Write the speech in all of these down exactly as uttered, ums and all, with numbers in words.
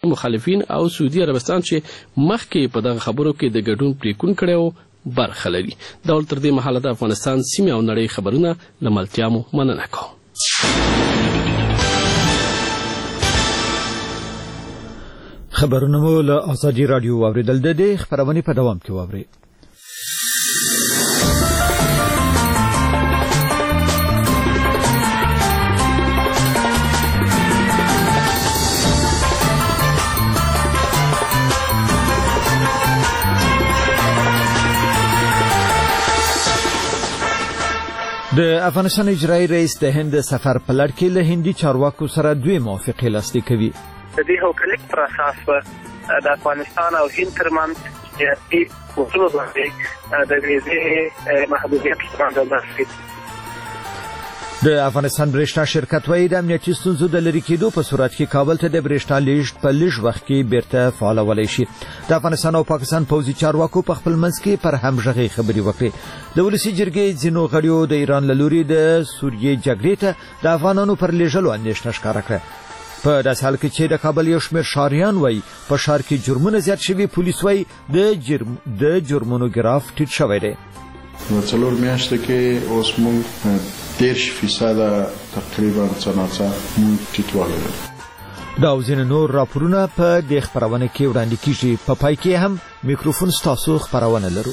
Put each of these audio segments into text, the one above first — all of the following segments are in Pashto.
مخالفین او سعودي عربستان چې مخکې په دغه خبرو کې د ګډون پریکون کړو برخه لري. دا ول تر دې مهاله د افغانستان سیمه او نړۍ خبرونه لملتیامو مننه کوم. خبرونه مو له آزادي رادیو واوریدل. د دې خبرونه په دوام کې واوري. د افغانستان اجرایي رئیس د هند سفر په لړ کې له هندي چارواکو سره دوی موافقې لاسلیک کوي. د دې هوکړې پر اساس به د افغانستان او هند ترمنځ سیاسي اصول باندې د ویزې محدودیت باندې د افغانستان برېښنا شرکت وايي د امنیتي ستونزو د لرې کېدو په صورت کې کابل ته د برېښنا لیږد په لږ وخت کې بیرته فعالولی شي. د افغانستان او پاکستان پوځي چارواکو په خپل منځ کې پر همغږۍ خبرې وکړې. د ولسي جرګې ځینو غړیو د ایران له لوري د سوریې جګړې ته د افغانانو پر لیږلو اندېښنه ښکاره کړه. په داسې حال کې چې د کابل یو شمېر ښاریان وایي په ښار کې جرمونه زیات شوي، پولیس وایي د جرم د جرمونو ګراف ټیټ شوی دی. نو څلور میاشتې کې اوس موږ دېرش فیصده تقریبا څه ناڅه موږ ټیټوالی لرو. دا او ځینې نور راپورونه په دې خپرونه کې وړاندې کیږي. په پای کې هم میکروفون ستاسو خپرونه لرو.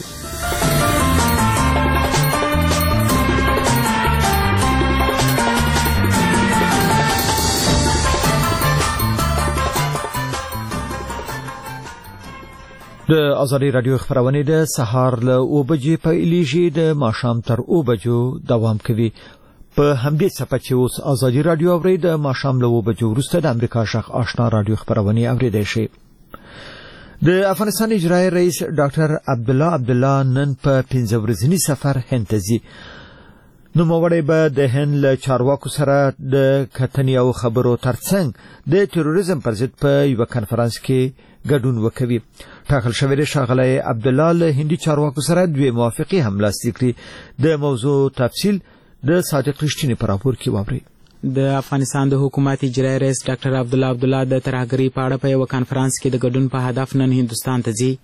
د آزادي رادیو خبرونه د سهار له اوه بجې پیلېږي، د ماښام تر اوه بجو دوام کوي. په همدې څپه چې اوس آزادي رادیو اورئ، د ماښام له اوه بجو وروسته د امریکا غږ آشنا رادیو خبرونه اوریدای شئ. د افغانستان اجرایي رئیس ډاکټر عبدالله عبدالله نن په پنځه ورځني سفر هند ته ځي. نوموړی به د هند له چارواکو سره د کتنې او خبرو ترڅنګ د تروریزم پر ضد په یوه کنفرانس کې ګډون وکوي. ټاکل شوی دی ښاغلی عبدالله له هندي چارواکو سره دوی موافقې هم لاسلیک کړي. د موضوع تفصیل د صادق رښتیني په راپور کې واورئ. د افغانستان د حکومت اجرایي رئیس ډاکټر عبدالله عبدالله د ترهګرۍ په اړه په یوه کنفرانس کې د ګډون په هدف نن هندوستان ته ځي.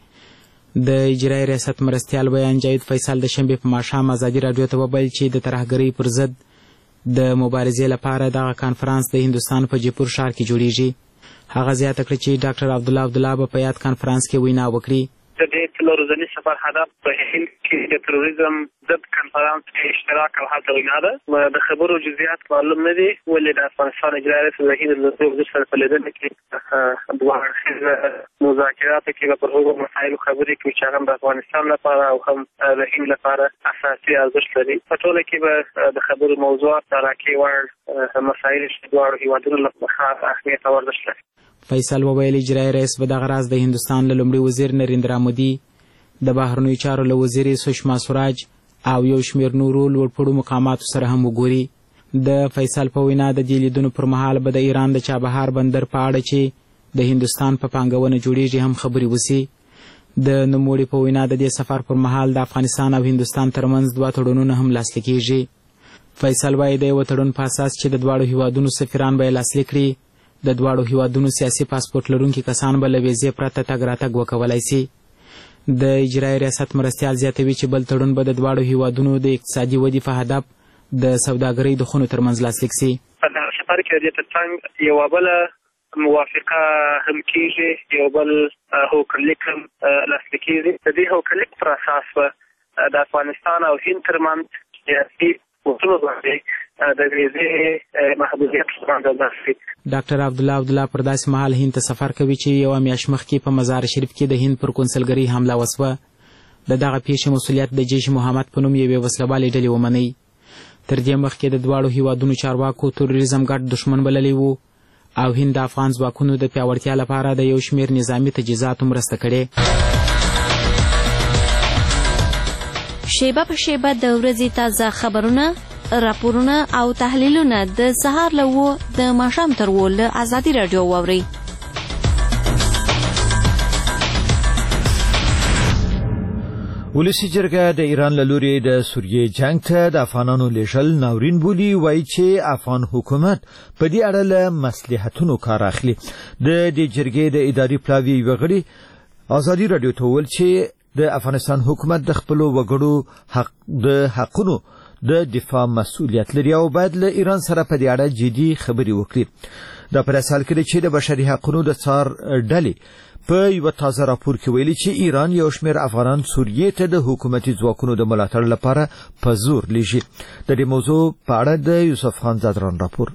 د اجرایي ریاست مرستیال بیان جاوید فیصل د شنبې په ماښام ازادي راډیو ته وویل چې د ترهګرۍ پر ضد د مبارزې لپاره دغه کنفرانس د هندوستان په جیپور ښار کې جوړیږي. هغه زیاته کړه چې ډاکټر عبدالله عبدالله به په یاد کنفرانس کې وینا وکړي. د دې څلور ورځني سفر هدف په هند کې د تروریزم ضد کنفرانس کې اشتراک او هلته وینا ده. د خبرو جزئیات معلوم نه دي، ولې د افغانستان اجرایي رئیس د هند له وزیر سره په لیدنه کې دوه اړخیزه مذاکراتو کې به پر هغو مسایلو خبرې کوي چې هغه د افغانستان لپاره او هم د هند لپاره اساسي ارزښت لري. په ټوله کې به د خبرو موضوعات د راکې وړ مسایل چې دواړو هېوادونو لپاره خاص اهمیت او ارزښت لري. فیصل وویل اجرایي رئیس به دغه راز د هندوستان له لومړي وزیر نریندرا مودي، د بهرنیو چارو له وزیرې سشما سوراج او یو شمېر نورو لوړپوړو مقاماتو سره هم وګوري. د فیصل په وینا د دې لیدنو پر مهال به د ایران د چابهار بندر په اړه چې د هندوستان په پانګونه جوړیږي هم خبرې وسي. د نوموړي په وینا د دې سفر پر مهال د افغانستان او هندوستان ترمنځ دوه تړونونه هم لاسلیک کیږي. فیصل وایي د یوه تړون په اساس چې د دواړو هیوادونو سفیران به یې لاسلیک کړي، د دواړو هیوادونو سیاسي پاسپورټ لرونکي کسان به له ویزې پرته تګ راتګ وکولی سي. د اجرایي ریاست مرستیال زیاتوي چې بل تړون به د دواړو هیوادونو د اقتصادي ودې په هدف د سوداګرۍ د خونو ترمنځ لاسلیک سي. په دغه سفر کې د دې ترڅنګ یوه بله موافقه هم کیږي، یو بل هوکړلیک هم لاسلیک کیږي. د دې هوکړلیک پر اساس به د افغانستان او هند ترمنځ سیاسي اصولو باندې د ویزې محدودیت باندې ډاکټر عبدالله عبدالله پر داسې مهال هند ته سفر کوي چې یوه میاشت مخکې په مزار شریف کې د هند پر کونسلګرۍ حمله وسوه. د دغه پیښې مسؤلیت د جیش محمد په نوم یوې وسلوالې ډلې ومنئ. تر دې مخکې د دواړو هیوادونو چارواکو تروریزم ګډ دښمن بللی و او هند د افغان ځواکونو د پیاوړتیا لپاره د یو شمېر نظامي تجهیزاتو مرسته کړې. شیبه په شیبه د ورځې تازه خبرونه، راپورونه او تحلیلونه د سهار له اوه د ماښام تر اوه له ازادي راډیو واورئ. ولسی جرګه د ایران له لوري د سوریې جنگ ته د افغانانو لېږل ناورین بولي، وایي چې افغان حکومت په دې اړه له مصلحتونو کار اخلي. د دې جرګې د اداري پلاوي یو غړي ازادي رادیو ته وویل چې د افغانستان حکومت د خپل وګړو حق د حقونو د دفاع مسؤلیت لري او باید له ایران سره په دې اړه جدي خبرې وکړي. دا پر اساس کې چې د بشري حقوقو د څار ډلې په یو تازه راپور کې ویلي چې ایران یو شمېر افغانان سوریې ته د حکومتي ځواکونو د ملاتړ لپاره په زور لیږي. د دې موضوع په اړه د یوسف خان زادران راپور.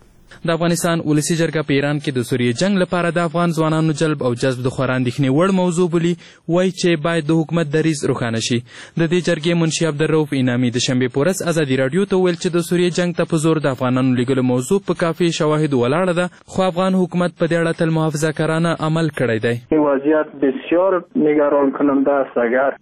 د افغانستان ولسی جرګه په ایران کې د سوریې جنگ لپاره د افغان ځوانانو جلب او جذب د خورا اندېښنې وړ موضوع بولي، وایي چې باید د حکومت دریځ روښانه شي. د دې جرګې منشي عبدالرؤف انعامي د شنبې په ورځ ازادي راډیو ته وویل چې د سوریې جنگ ته په زور د افغانانو لیږلو موضوع په کافي شواهدو ولاړه ده، خو افغان حکومت په دې اړه تل محافظه‌کارانه عمل کړی دی. وضعیت بسیار نگران کننده است. اگر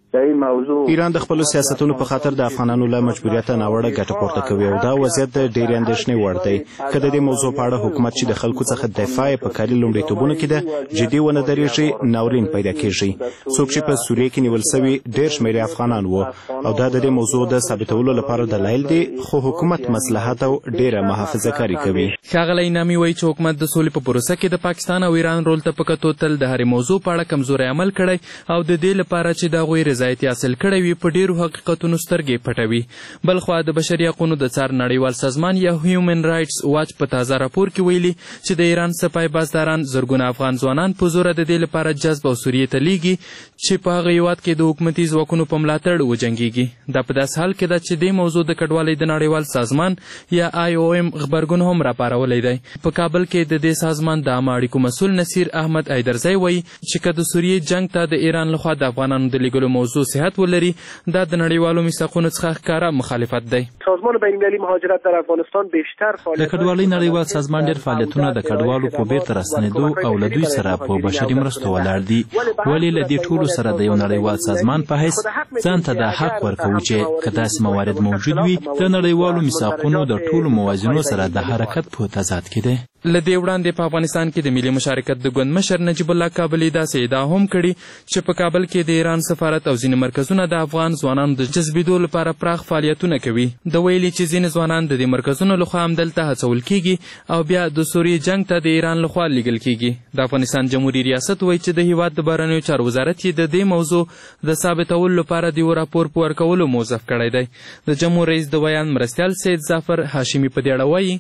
ایران د خپل سیاستونو په خاطر د افغانانو له مجبوریت ناوړه ګټه پورته کوي او دا وضعیت د ډېرې اندېښنې وړ دی. که د دې موضوع په اړه حکومت چې د خلکو څخه دفاع په کاري لومړیتوبونو کې ده جدي ونه درېږي، ناورین پیدا کېږي. څوک چې په سوریې کې نیول سوي ډېر شمېر افغانان وو او دا د دې موضوع د ثابتولو لپاره دلایل دي، خو حکومت مصلحت او ډېره محافظه کاري کوي. ښاغلی انعامي وایي چې حکومت د سولې په پروسه کې د پاکستان او ایران رول ته په کتو تل د هرې موضوع په اړه کمزوری عمل کړی او د دې لپاره چې د هغوی رضایت حاصل کړی وي په ډېرو حقیقتونو سترګې پټوي. بلخوا د بشري حقوقو د څار نړیوال سازمان یا هیومن رایټس واچ په تازه راپور کې ویلي چې د ایران سپای بازداران زرګونه افغان ځوانان په زوره د دې لپاره جذب او سوریې ته لیږي چې په هغه هېواد کې د حکومتي ځواکونو په ملاتړ وجنګېږي. دا په داسې حال کې ده چې دې موضوع د کډوالۍ د نړیوال سازمان یا آی او ایم غبرګون هم راپارولی دی. په کابل کې د دې سازمان د عامه اړیکو مسؤل نصیر احمد ایدرزی وایي چې که د سوریې جنگ ته د ایران لخوا د افغانانو د لیږلو موضوع صحت ولري، دا د نړیوالو میثاقونو څخه ښکاره مخالفت دی. سازمان بین‌المللي مهاجرت در افغانستان بیشتر د کډوالۍ نړیوال سازمان ډېر فعالیتونه د کډوالو په بیرته راستنېدو او له دوی سره په بشري مرستو ولاړ دي. ولې له دې ټولو سره د یو نړیوال سازمان په حیث ځان ته دا حق ورکوو چې که داسې موارد موجود وي د نړیوالو میثاقونو د ټولو موازینو سره د حرکت په تضاد کې دی. له دې وړاندې په افغانستان کې د ملي مشارکت د ګوند مشر نجیب الله کابلي داسې ادعا هم کړې چې په کابل کې د ایران سفارت او ځینې مرکزونه د افغان ځوانانو د جذبېدو لپاره پراخ فعالیتونه کوي. د ویلي چې ځینې ځوانان د دې مرکزونو لخوا همدلته هڅول کېږي او بیا د سوریې جنگ ته د ایران لخوا لیږل کېږي. د افغانستان جمهوري ریاست وایي چې د هېواد د بهرنیو چارو وزارت یې د دې موضوع د ثابتولو لپاره د یو راپور په ورکولو موظف کړی دی. د جمهور رئیس د بیان مرستیال سید ظفر هاشمي په دې اړه وایي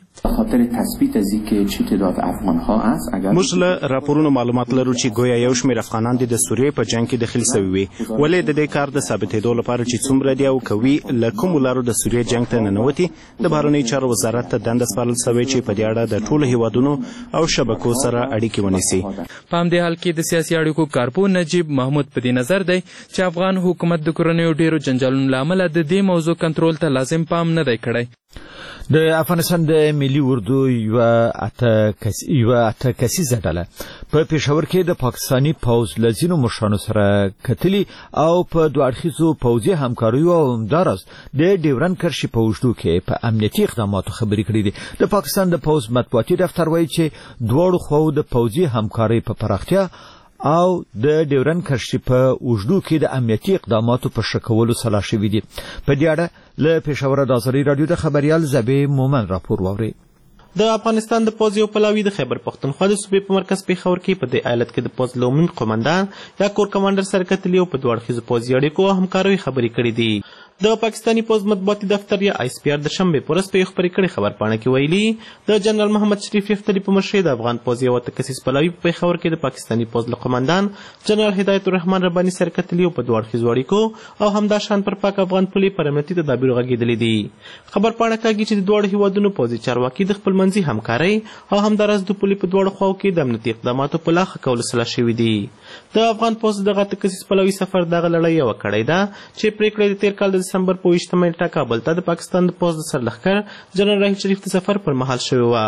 موږ له راپورونو معلومات لرو چې ګویا یو شمېر افغانان د سوریې په جنگ کې دخیل سوي وي. ولې د دې کار د ثابتېدو لپاره چې څومره دي او کوي له کومو لارو د سوریې جنگ ته ننوتي د بهرنیو چارو وزارت ته دنده سپارل سوې چې په دې اړه د ټولو هیوادونو او شبکو سره اړیکې ونیسي. په همدې حال کې د سیاسي اړیکو کارپوه نجیب محمود په دې نظر دی چې افغان حکومت د کورنیو ډېرو جنجالونو له امله د دې موضوع کنټرول ته لازم پام نه دی کړی. د افغانستان د ملي اردو یو اته کس یو اته کسیزه ډله په پېښور کې د پاکستاني پوز لزینو مشرانو سره کتلي او په دوه اړخیزو پوځي همکاریو او همداراز د ډیورن کرښې په اوږدو کې په امنیتي اقداماتو خبرې کړې دي. د پاکستان د پوز مطبوعاتي دفتر وایي چې دواړو خواو د پوځي همکارۍ په پراختیا او د ډیورن کرښې په اوږدو کې د امنیتي اقداماتو په ښه کولو سلا شوي دي. په دې اړه له پېښوره د ازادي راډیو د خبریال زبې مومن راپور واورئ. د افغانستان د پوځ یو پلاوي د خیبر پښتونخوا د صوبې په مرکز پېښور کې په دې ایالت کې د پوځ لومړي قومندان یا کور کمانډر سره کتلي او په دوه اړخیزو پوځي اړیکو او همکاریو خبرې کړې دي. د پاکستاني پوځ مطبوعاتي دفتر یا آی اس پی آر د شنبې په ورځ په یو خپرې کړې خبرپاڼه کې ویلي د جنرال محمد شریف یفتلي په مشرۍ د افغان پوځ یو اته کسیز پلاوي په پېښور کې د پاکستاني پوځ له قومندان جنرال هدایت الرحمن رباني سره کتلي او په دوه اړخیزو اړیکو او همداشان پر پاک افغان پولې پر امنیتي تدابیرو غږېدلي دي. خبرپاڼه کاږي چې د دواړو هیوادونو پوځي چارواکي د خپل منځي همکارۍ او همداراز د پولې په دواړو خواو کې د امنیتي اقداماتو په لا ښه کولو سلا شوي دي. د افغان پوځ دغه اته کسیز پلاوي سفر دغه لړۍ یوه کړې ده چې پرېکړه د تېر کال د دسمبر په اوویشتمه نیټه کابل ته د پاکستان د پوځ د سرلښکر جنرال راحیل شریف د سفر پر مهال شوې وه.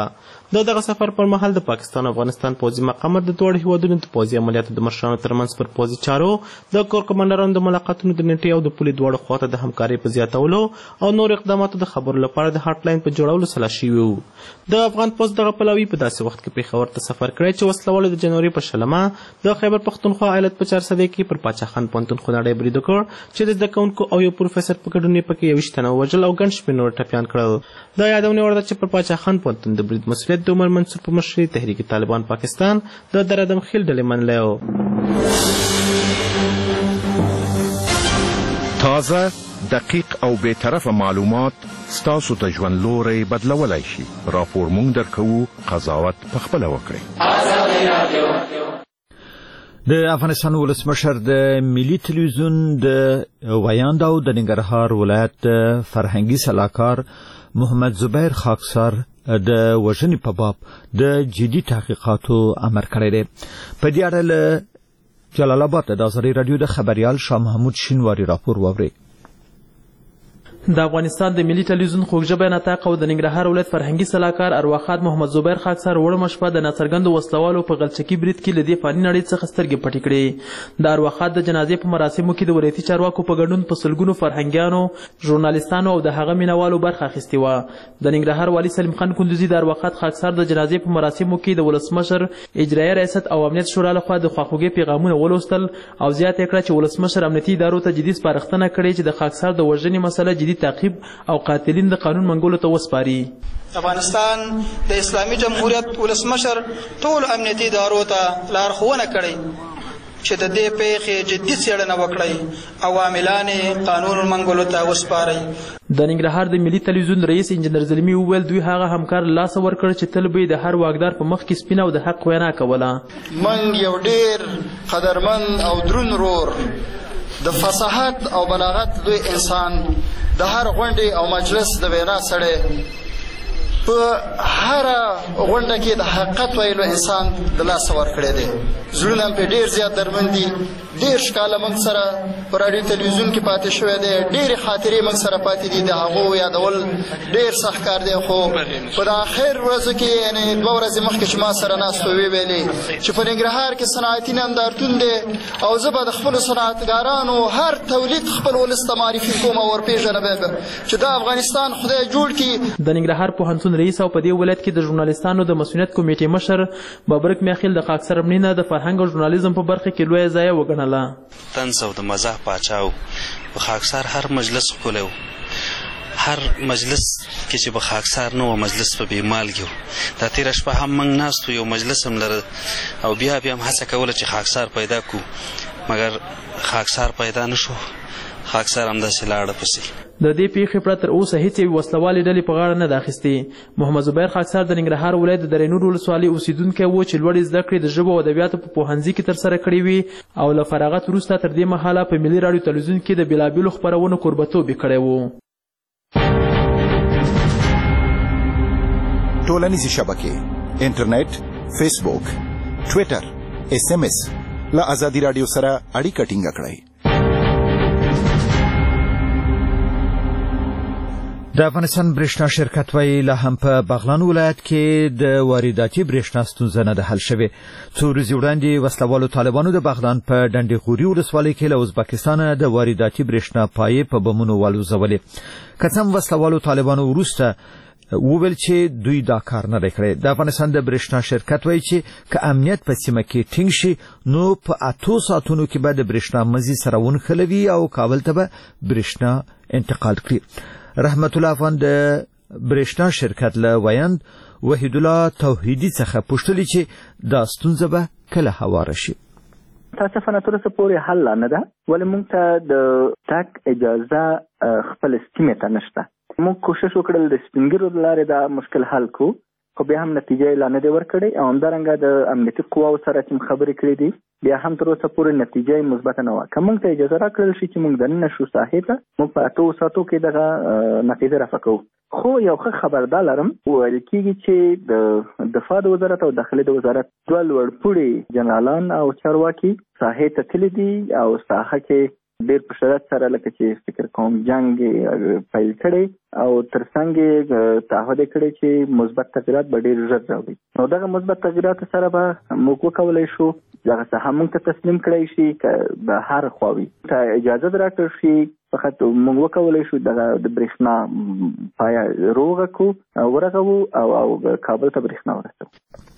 د دغه سفر پر مهال د پاکستان او افغانستان پوځي مقامات د دواړو هیوادونو د پوځي عملیاتو د مشرانو ترمنځ پر پوځي چارو د کور کمانډرانو د ملاقاتونو د نیټې او د پولې دواړو خواته د همکارۍ په زیاتولو او نور اقداماتو د خبرو لپاره د هاټ لاین په جوړولو سلا شوي وو. د افغان پوځ دغه پلاوي په داسې وخت کې پېښور ته سفر کړی چې وسلوالو د جنوري په شلمه د خیبر پښتونخوا ایالت په چارسدې کې پر پاچا خان پوهنتون خونړی برید وکړ چې د زده کوونکو او یو پروفیسر په ګډون یې پکې یوویشت تنه ووژل او ګڼ شمېر نور ټپیان کړل. دا یادونه وړ ده چې پر پاچا خان پوهنتون د برید مسؤلیت د عمر منصور په مشرۍ تحریک طالبان پاکستان د درادم خیل ډلې منلی و. تازه دقیق او بیطرفه معلومات ستاسو ته ژوند لوری بدلولی شي. راپور مونږ درکوو، قضاوت پخپله وکړئ. د افغانستان ولسمشر د ملي تلویزیون د ویاند او د ننګرهار ولایت د فرهنګي سلاکار محمد زبیر خاکسار د وژنې په باب د جدي تحقیقاتو امر کړی دی. په دې اړه له جلال آباد د ازادي راډیو د خبريال شاه محمود شینواری راپور واورئ. د افغانستان د ملي تلویزیون خوږژبی نطاق او د ننګرهار ولایت فرهنګي سلاکار ارواښاد محمد زبیر خاکسار وړمه شپه د ناڅرګندو وسلوالو په غلچکي برید کې له دې فاني نړۍ څخه سترګې پټې کړې. د ارواښاد د جنازې په مراسمو کې د ولایتي چارواکو په ګډون په سلګونو فرهنګیانو، ژورنالستانو او د هغه مینوالو برخه اخیستې وه. د ننګرهار والي سلیم خان کندوزي د ارواښاد خاکسار د جنازې په مراسمو کې د ولسمشر، اجرایه ریاست او امنیت شورا لخوا د خواخوږۍ پیغامونه ولوستل او زیاته کړه چې ولسمشر امنیتي ادارو ته جدي سپارښتنه کړې چې د خاکسار د وژنې مسله جدي تعقیب او قاتلین د قانون منګولو ته وسپاري. افغانستان د اسلامي جمهوریت ولسمشر ټول امنیتي ادارو ته لارښوونه کړې چې د دې پیښې جدي څېړنه وکړي او عاملان قانون منګولو ته وسپاري. د ننګرهار د ملي تلویزیون رئیس انجنیر زلمي وویل دوی هغه همکار لاس ورکړ چې تل به د هر واکدار په مخ کې سپینه او د حق وینا کوله. من یو ډېر قدرمن او درون رور د فصاحت او بلاغت لوی انسان د هر غونډې او مجلس د وینا سړی په هر غونډه کې د حقیقت ویلو انسان د لاس ورکړی دی. زړونه په ډېر زیات درمن دي. ډېر کاله موږ سره په راډیو تلویزیون کې پاتې شوی دی. ډېرې خاطرې موږ سره پاتې دي. د هغو یادول ډېر سخت کار دی، خو په د آخر ورځو کې یعنې دوه ورځې مخکې چې ما سره ناست وې ویلې چې په ننګرهار کې صنعتي نندارتون دی او زه به د خپلو صنعتګارانو هر تولید خپل ولس ته معرفي کوم او ورپېژنم چې دا افغانستان خدای جوړ کړي. د ننګرهار پوهنتون رئیس او په دې ولایت کې د ژورنالستانو د مسؤلیت کمیټې مشر بابرک میاخیل د خاکسار مړینه د فرهنګ او ژورنالیزم په برخه کې لویه ضایعه وګڼله. طنز او د مزاح پاچا و. په خاکسار هر مجلس ښکلی و. هر مجلس کې چې په خاکسار نه و مجلس په بې مالګې و. دا تېره شپه هم موږ ناست وو، یو مجلس هم لره او بیا بیا هم هڅه کوله چې خاکسار پیدا کړو، مګر خاکسار پیدا نه شو. خاکسار همداسې لاړه پسې. د دې پیښې پرته تر اوسه هیڅ یوې وسلوالې ډلې په غاړه نه ده اخیستې. محمد زبیر خاکسار د ننګرهار ولایت د درینور ولسوالۍ اوسېدونکی و چې لوړې زده کړې د ژبو او ادبیاتو په پوهنځي کې ترسره کړې وې او له فراغت وروسته تر دې مهاله په ملي راډیو تلویزیون کې د بېلابېلو خپرونو کوربتوب یې کړی و. ټولنیزې شبکې، انټرنیټ، فیسبوک، ټویټر، اس ام اس له ازادي راډیو سره اړیکه ټینګه کړئ. د افغانستان برېښنا شرکت وایي لا هم په بغلان ولایت کې د وارداتي برېښنا ستونزه نه ده حل شوې. څو ورځې وړاندې وسلوالو طالبانو د بغلان په ډنډې غوري ولسوالۍ کې له ازبکستانه د وارداتي برېښنا پایې په بمونو والوځولې. که څه هم وسلوالو طالبانو وروسته وویل چې دوی دا کار نه دی کړی. د افغانستان د برېښنا شرکت وایي چې که امنیت په سیمه کې ټینګ شي نو په اتو ساعتونو کې به د برېښنا مزي سره ونښلوي او کابل ته به برېښنا انتقال کړي. رحمت الله افغان د برېښنا شرکت له ویاند وحید الله توحیدي څخه پوښتلي چې دا ستونزه به کله هواره شي. متاسفانه تر اوسه پورې حل نه ده، ولې موږ ته د تګ اجازه خپل سیمې ته نشته. موږ کوشش وکړل د سپینګیرو له لارې دا مشکل حل کړو، خو بیا هم نتیجه یې لا نه دی ورکړې او همدارنګه د امنیتي قواو سره چې خبرې کړې دي بیا هم تر اوسه پورې نتیجه یې مثبته نه وه. که موږ ته اجازه راکړل شي چې موږ دننه شو ساحې ته، موږ په اتو ساعتو کې دغه نتیجه رافع کوو. خو یو ښه خبر دا لرم، ویل کېږي چې د دفاع د وزارت او داخلي د وزارت دوه لوړپوړي جنرالان او چارواکي ساحې ته تللي دي او ساحه کې ډېر په شدت سره لکه چې فکر کوم جنگ پیل کړی او ترڅنګ یې تعهد کړی چې مثبت تغیرات به ډېر ژر راوړي. نو دغه مثبت تغیرات سره به موږ وکولی شو دغه څه هم موږ ته تسلیم کړی شي که به هر خواوي ته اجازه راکړل شي فقط موږ وکولی شو دغه د برېښنا پایه روغه کړو ورغوو او او کابل ته برېښنا ورسوو.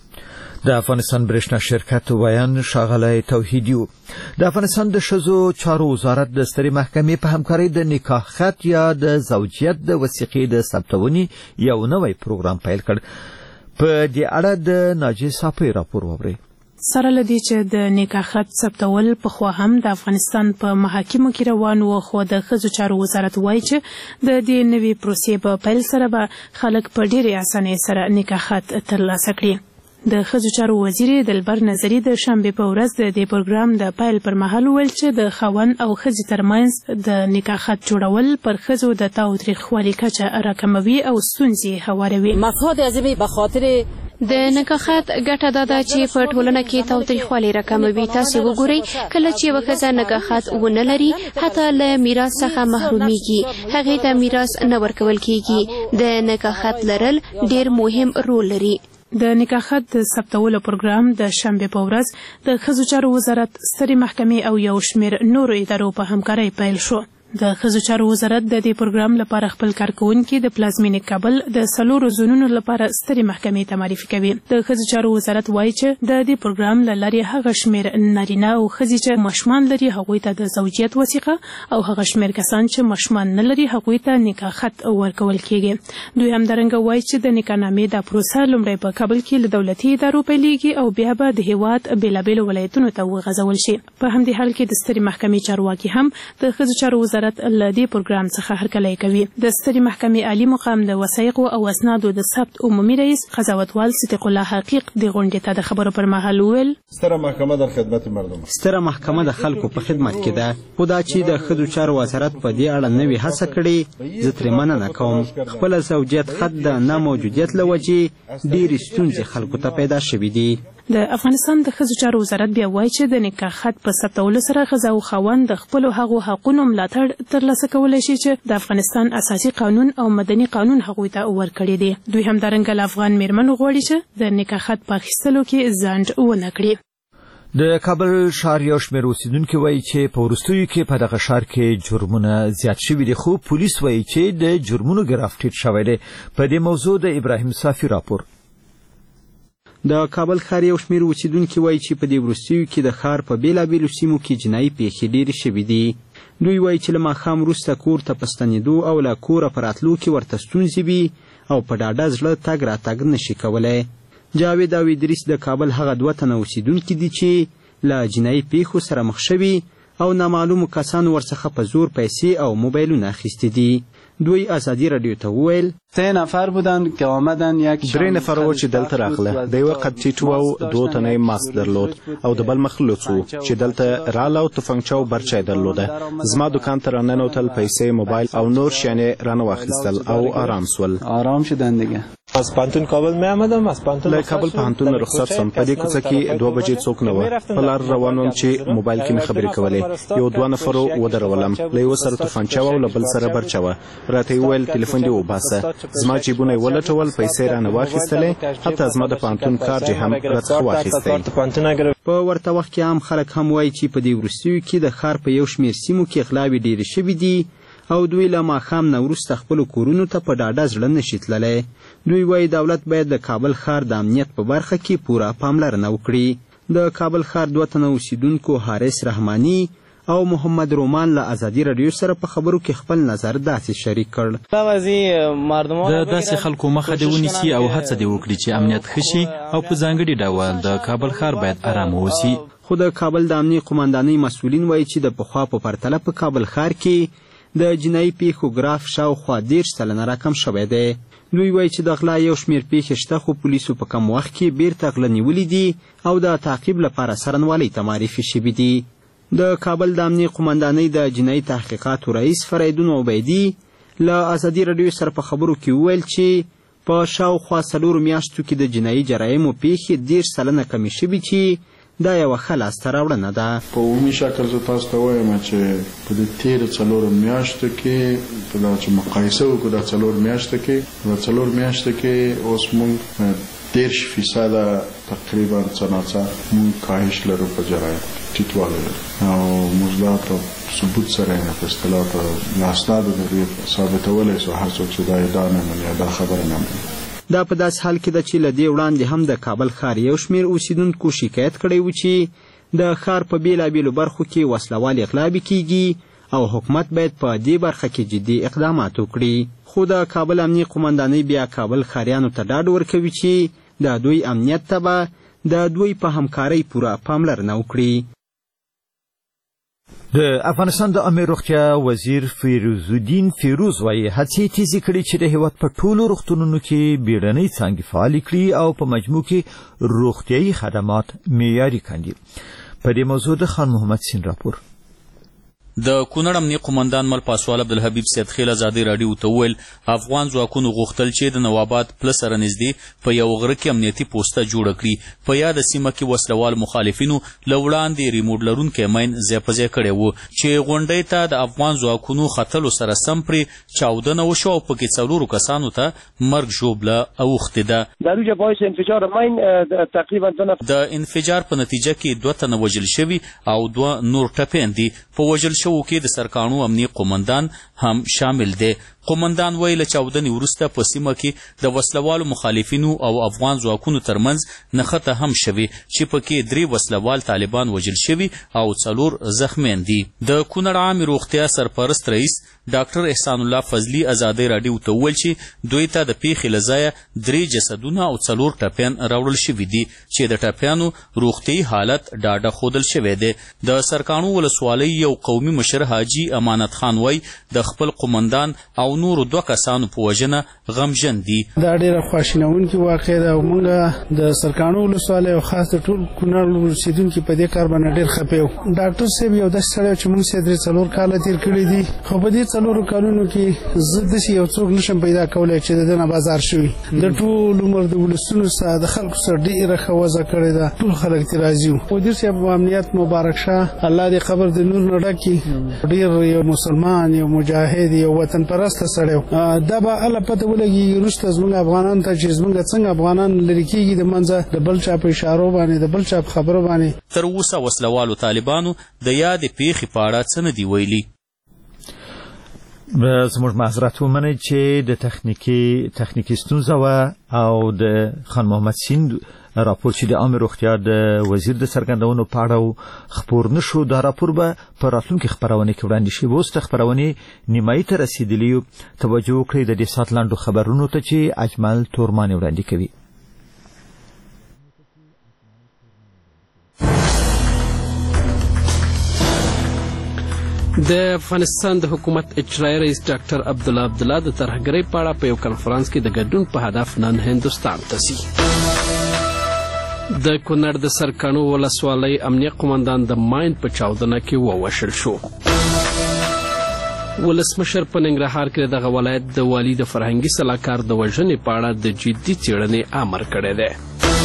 د افغانستان برېښنا شرکت ویان ښاغلی توحیدي و. د افغانستان د ښځو چارو وزارت د سترې محکمې په همکارۍ د نکاح خط یا د زوجیت د وثیقې د ثبتونې یو نوی پروګرام پیل کړ. په دې اړه د ناجیه صافۍ راپور واورئ. سره لدی چې د نکاح خط ثبتول پخوا هم د افغانستان په محاکمو کې روان و، خو د ښځو چارو وزارت وایي چې د دې نوي پروسې په پیل سره به خلک په ډېرې اسانۍ سره نکاح خط ترلاسه کړي. د ښځو چارو وزیر دلبر نظري د شنبې په ورځ د دې پروګرام د پیل پر مهال وویل چې د خاوند او ښځې ترمنځ د نکاح خط جوړول پر ښځو د تاوتریخوالي کچه راکموي او ستونزې هواروي. مقصد اعظمي به خاطر د نکاح خط ګټه دا ده چې په ټولنه کې تاوتریخوالی راکموي. تاسو وګورئ کله چې یوه ښځه نکاح خط ونه لري حتی له میراث څخه محرومیږي، هغې ته میراث نه ورکول کیږي. د نکاح خط لرل ډېر مهم رول لري. د نکاح خط د ثبتولو پروګرام د شنبې په ورځ د ښځو چارو وزارت، سترې محکمې او یو شمېر نورو ادارو په همکارۍ پیل شو. د ښځو چارو وزارت د دې پروګرام لپاره خپل کارکوونکي د پلازمینې کابل د څلورو زونونو لپاره سترې محکمې ته معرفي کوي. د ښځو چارو وزارت وایي چې د دې پروګرام له لارې هغه شمېر نارینه او ښځې چې ماشومان لري هغوی ته د زوجیت وثیقه او هغه شمېر کسان چې ماشومان نه لري هغوی ته نکاح خط ورکول کیږي. دوی همدارنګه وایي چې د نکاحنامې دا پروسه لومړی په کابل کې له دولتي ادارو پیلېږي او بیا به د هېواد بېلابېلو ولایتونو ته وغځول شي. په همدې حال کې د سترې محکمې چارواکي هم د ښځو چارو وزارت له دې پروګرام څخه هرکلی کوي. د سترې محکمې عالي مقام د وثایقو او اسنادو د ثبت عمومي رئیس قضاوتوال صدیق الله حقیق د غونډې ته د خبرو پر مهال وویل ستره محکمه در خدمت مردم ستره محکمه د خلکو په خدمت کې ده. خو دا چې د ښځو چارو وزارت په دې اړه نوې هڅه کړې زه ترې مننه کوم. خپله زوجیت خط د ناموجودیت له وجې ډېرې ستونزې خلکو ته پیدا شوي دي. د افغانستان د ښځو چارو وزارت بیا وایي چې د نکاح خط په ثبتولو سره ښځه او خاوند د خپلو هغو حقونو ملاتړ ترلاسه کولی شي چې د افغانستان اساسي قانون او مدني قانون هغوی ته ورکړي دي. دوی همدارنګه له افغان میرمنو غواړي چې د نکاح خط په اخیستلو کې ځنډ ونه کړي. د کابل ښار یو شمېر اوسیدونکي وایي چې په وروستیو کې په دغه ښار کې جرمونه زیات شوي دي، خو پولیس وایي چې د جرمونو ګراف ټیټ شوی دی. په دې موضوع د ابراهیم صافي راپور. د کابل ښار یو شمېر اوسیدونکي وایي چې په دې وروستیو کې د ښار په بېلابېلو سیمو کې جنایي پیښې ډېرې شوي دي. دوی وایي چې له ماښام وروسته کور ته په ستنېدو او له کوره په راتلو کې ورته ستونزې وي او په ډاډه زړه تګ راتګ نشي کولی. جاوید او ادریس د کابل هغه دوه تنه اوسیدونکي دي چې له جنایي پیښو سره مخ شوي او نامعلومو کسانو ورڅخه په زور پیسې او موبایلونه اخیستي دي. دوی ازادي رادیو ته وویل سه نفر بودن که آمدن یک درې نفر و چې دلته راغله. د یوه قد ټیټ و او دوه تنه یې ماسک درلود او د بل مخلوڅ و چې دلته راله او تفنګچه او برچه یې درلوده. زما دکان ته راننوتل، پیسې، موبایل او نور شیان یې رانه واخیستل او آرام سول. آرام شدن دیگه. از پانتون کابل می آمدم از پانتون له کابل پوهنتون رخصت سوم. په دې کوڅه کې دوه بجې څوک نه و. په لار روان وم چې موبایل کې مې خبرې کولې. یو دوه نفرو ودرولم، له یوه سره توفانچه وه او له بل سره برچه وه. راته یې وویل تلیفون دې وباسه. زما جیبونه یې ولټول، پیسې رانه واخیستلې، حتی زما د پوهنتون کارډ یې هم راڅخه واخیستی. په ورته وخت کې عام خلک هم وایي چې په دې وروستیو کې د ښار په یو شمېر سیمو کې غلاوې ډېرې شوي دي او دوی له ماښام نه وروسته خپلو کورونو ته په ډاډه زړه نشي تللی. دوی وایي دولت باید د کابل ښار د امنیت په برخه کې پوره پاملرنه وکړي. د کابل ښار دوه تنه اوسیدونکو حارث رحماني او محمد رومان له ازادي رادیو سره په خبرو کې خپل نظر داسې شریک کړ. د داسې خلکو مخه دې ونیسي او هڅه دې وکړي چې امنیت ښه شي او په ځانګړي ډول د کابل ښار باید ارامه اوسي. خو د کابل د امنیې قمندانۍ مسؤلین وایي چې د پخوا په پرتله په کابل ښار کې د جنایي پیښو ګراف شاوخوا دېرش سلنه راکم شوی دی. دوی وایي چې د غلا یو شمېر پیښې شته، خو پولیسو په کم وخت کې بیرته غله نیولي دي او د تعقیب لپاره څارنوالۍ ته معرفي شوي دي. د کابل د امنیې قمندانۍ د جنایي تحقیقاتو رئیس فریدون عبیدي له ازادي رادیو سره په خبرو کې وویل چې په شاوخوا څلورو میاشتو کې د جنایي جرایمو پیښې دېرش سلنه کمې شوي چې دا یوه ښه لاسته راوړنه ده. په عمومي شکل زه تاسو ته وایم چې په دې تېرو څلورو میاشتو کې په دا چې مقایسه وکړو دا څلور میاشته کې دا څلور میاشته کې اوس موږ دېرش فیصده تقریبا څه ناڅه موږ کاهش لرو په جرایم ټیټوالی لرو او موږ دا ثبوت سره نه په اصطلاح په اسنادو د دې ثابتولی سو هر څوک چې دا ادعا نه مني یا دا خبره نه مني. دا په داسې حال کې ده چې له دې وړاندې هم د کابل ښار یو شمېر اوسیدونکو شکایت کړی و چې د ښار په بېلابېلو برخو کې وسلوال اغلابي کیږي او حکومت باید په دې برخه کې جدي اقدامات وکړي. خو د کابل امنیې قمندانۍ بیا کابل ښاریانو ته ډاډ ورکوي چې د دوی امنیت ته به د دوی په همکارۍ پوره پاملرنه وکړي. د افغانستان د عامه روغتیا وزیر فیروزالدین فیروز وایي هڅې تیزې کړي چې د هېواد په ټولو روغتونونو کې بیړنۍ څانګې فعالې کړي او په مجموع کې روغتیایي خدمات معیاري کاندي. په دې موضوع د خان محمد سین راپور. د کونړ امنیه قمندان مل پاسوال عبدالحبیب سیدخیل ازادي راډیو ته وویل افغان ځواکونو غوښتل چې د نواباد پله سره نږدې په یو غره کې امنیتي پوسته جوړه کړي. په یاده سیمه کې وسلوال مخالفینو له وړاندې ریموټ لرونکی ماین ځای په ځای کړی و چې غونډۍ ته د افغان ځواکونو ختلو سره سم پرې چاودنه وشوه او پکې څلورو کسانو ته مرګ ژوبله اوښتې ده. د انفجار په نتیجه کې دوه تنه وژل شوي او دوه نور ټپیان دي. په وژل شوو کې د سرکانو امنیه قمندان هم شامل دی. قمندان ویل له چاودنې وروسته په سیمه کې د وسلوالو مخالفینو او افغان ځواکونو ترمنځ نښته هم شوې چې پکې درې وسلوال طالبان وژل شوي او څلور زخمیان دي. د کونړ عامې روغتیا سرپرست رئیس ډاکټر احسان الله فضلي ازادي راډیو ته وویل چې دوی ته د پیښې له ځایه درې جسدونه او څلور ټپیان راوړل شوي دي چې د ټپیانو روغتیایي حالت ډاډه ښودل شوی دی. د سرکانو ولسوالۍ یو قومي مشر حاجي امانت خان وایي د خپل قمندان او نورو دوه کسانو په وژنه غمژن دي. دا ډېره خواشینونکې واقعه ده او موږ د سرکانو ولسوالۍ او خاص د ټول کونړ اوسېدونکي په دې کار باندې ډېر خفه یو. ډاکټر صاحب یو داسې سړی چې موږ سره درې څلور کاله تېر کړي دي خو په دې څلورو کلونو کې زه داسې یو څوک نشم پیدا کولی چې د ده نه بازار شوي. د ټول عمر د ولسونو سره د خلکو سره ډېره ښه وضع کړې ده. ټول خلک ترې راضي وو. مدیر صاحب امنیت مبارک شه الله دې قبر د نور نه ډک کړي. ډېر یو مسلمان یو مجاهد یو وطن پرسته سړی دا به هله پته ولګي وروسته زموږ افغانان ته چې زموږ څنګه افغانان لرې کېږي د منځه د بل چا په اشارو باندې د بل چا په خبرو باندې. تر اوسه وسلوالو طالبانو د یادې پیښې په اړه څه نه دي ویلي. زموږ معذرت ومنئ چې د تخنیکي تخنیکي ستونزه وه او د خان محمد سین راپور چې د عامه روغتیا د وزیر د څرګندونو په اړه خپور نشو. دا راپور به په راتلونکي خپرونې کې وړاندې شي. اوس د خپرونې نیمایي ته رسېدلي یو. توجه وکړئ د دې ساعت لنډو خبرونو ته چې اجمل تورماني وړاندې کوي. د افغانستان د حکومت اجرایي رئیس ډاکټر عبدالله عبدالله د ترهګرۍ په اړه په یو کنفرانس کې د ګډون په هدف نن هندوستان ته ځي. د کونړ د سرکانو ولسوالۍ امنیه قمندان د ماین په چاودنه کې ووژل شو. ولسمشر په ننګرهار کې دغه ولایت د والي د فرهنګي سلاکار د وژنې په اړه د جدي څېړنې امر کړی دی.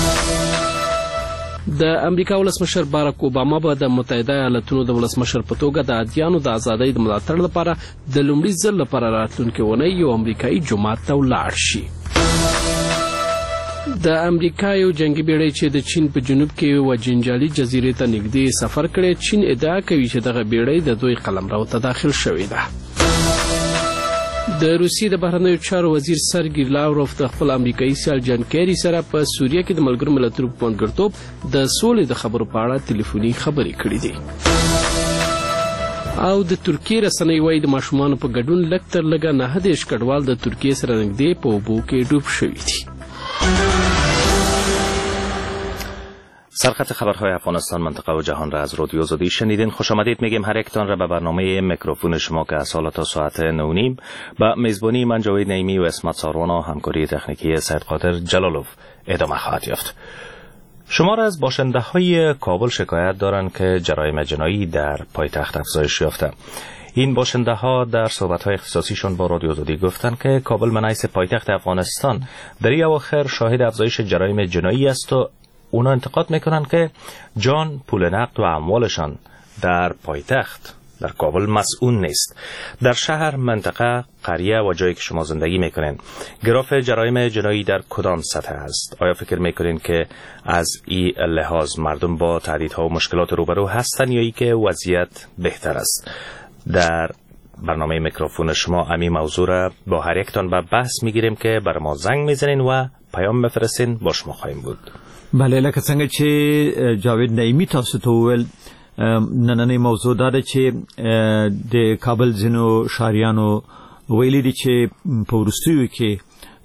د امریکا ولسمشر باراک اوباما به د متحده ایالاتونو د ولسمشر په توګه د ادیانو د ازادۍ د ملاتړ لپاره د لومړي ځل لپاره راتلونکې اونۍ یو امریکایي جومات ته ولاړ شي. د امریکا یو جنگي بیړۍ چې د چین په جنوب کې یوه جنجالي جزیرې ته نږدې سفر کړی. چین ادعا کوي چې دغه بیړۍ د دوی قلمرو ته داخل شوې ده. د روسیې د بهرنیو چارو وزیر سرګي لاوروف د خپل امریکایي سیال جان کیری سره په سوریه کې د ملګرو ملتونو په ملګرتوب د سولې د خبرو په اړه ټلیفوني خبرې کړې دي. او د ترکیې رسنۍ وایي د ماشومانو په ګډون لږ تر لږه نهه دېرش کډوال د ترکیې سره نږدې په اوبو کې ډوب شوي دي. سرخط خبرهای افغانستان منطقه و جهان را از رادیو آزادی شنیدین. خوش آمدید میگیم هر یکتان را به برنامه میکروفون شما که از حالا تا ساعت نو نیم با میزبانی من جاوید نعیمی و اسمت ساروان و همکاری تکنیکی سید قادر جلالوف ادامه خواهد یافت. شمار از باشنده های کابل شکایت دارند که جرایم جنایی در پایتخت افزایش یافته. این باشنده ها در صحبت های اختصاصیشان با رادیو آزادی گفتند که کابل به حیث پایتخت افغانستان در این اواخر شاهد افزایش جرایم جنایی است و اونا انتقاد میکنن که جان، پول نقد و اموالشان در پایتخت در کابل مسئول نیست. در شهر، منطقه، قریه و جایی که شما زندگی میکنین، گراف جرایم جنایی در کدام سطح است؟ آیا فکر میکنین که از این لحاظ مردم با تهدیدها و مشکلات روبرو هستن یا ای که وضعیت بهتر است؟ در برنامه میکروفون شما امی موضوع را با هر یکتان به بحث میگیریم که بر ما زنگ میزنین و پیام بفرستین، با شما خواهیم بود. بله، لکه څنګه چې جاوید نعیمی تاسو ته وویل، نننۍ موضوع دا ده چې د کابل ځینو ښاریانو ویلي دي چې په وروستیو کې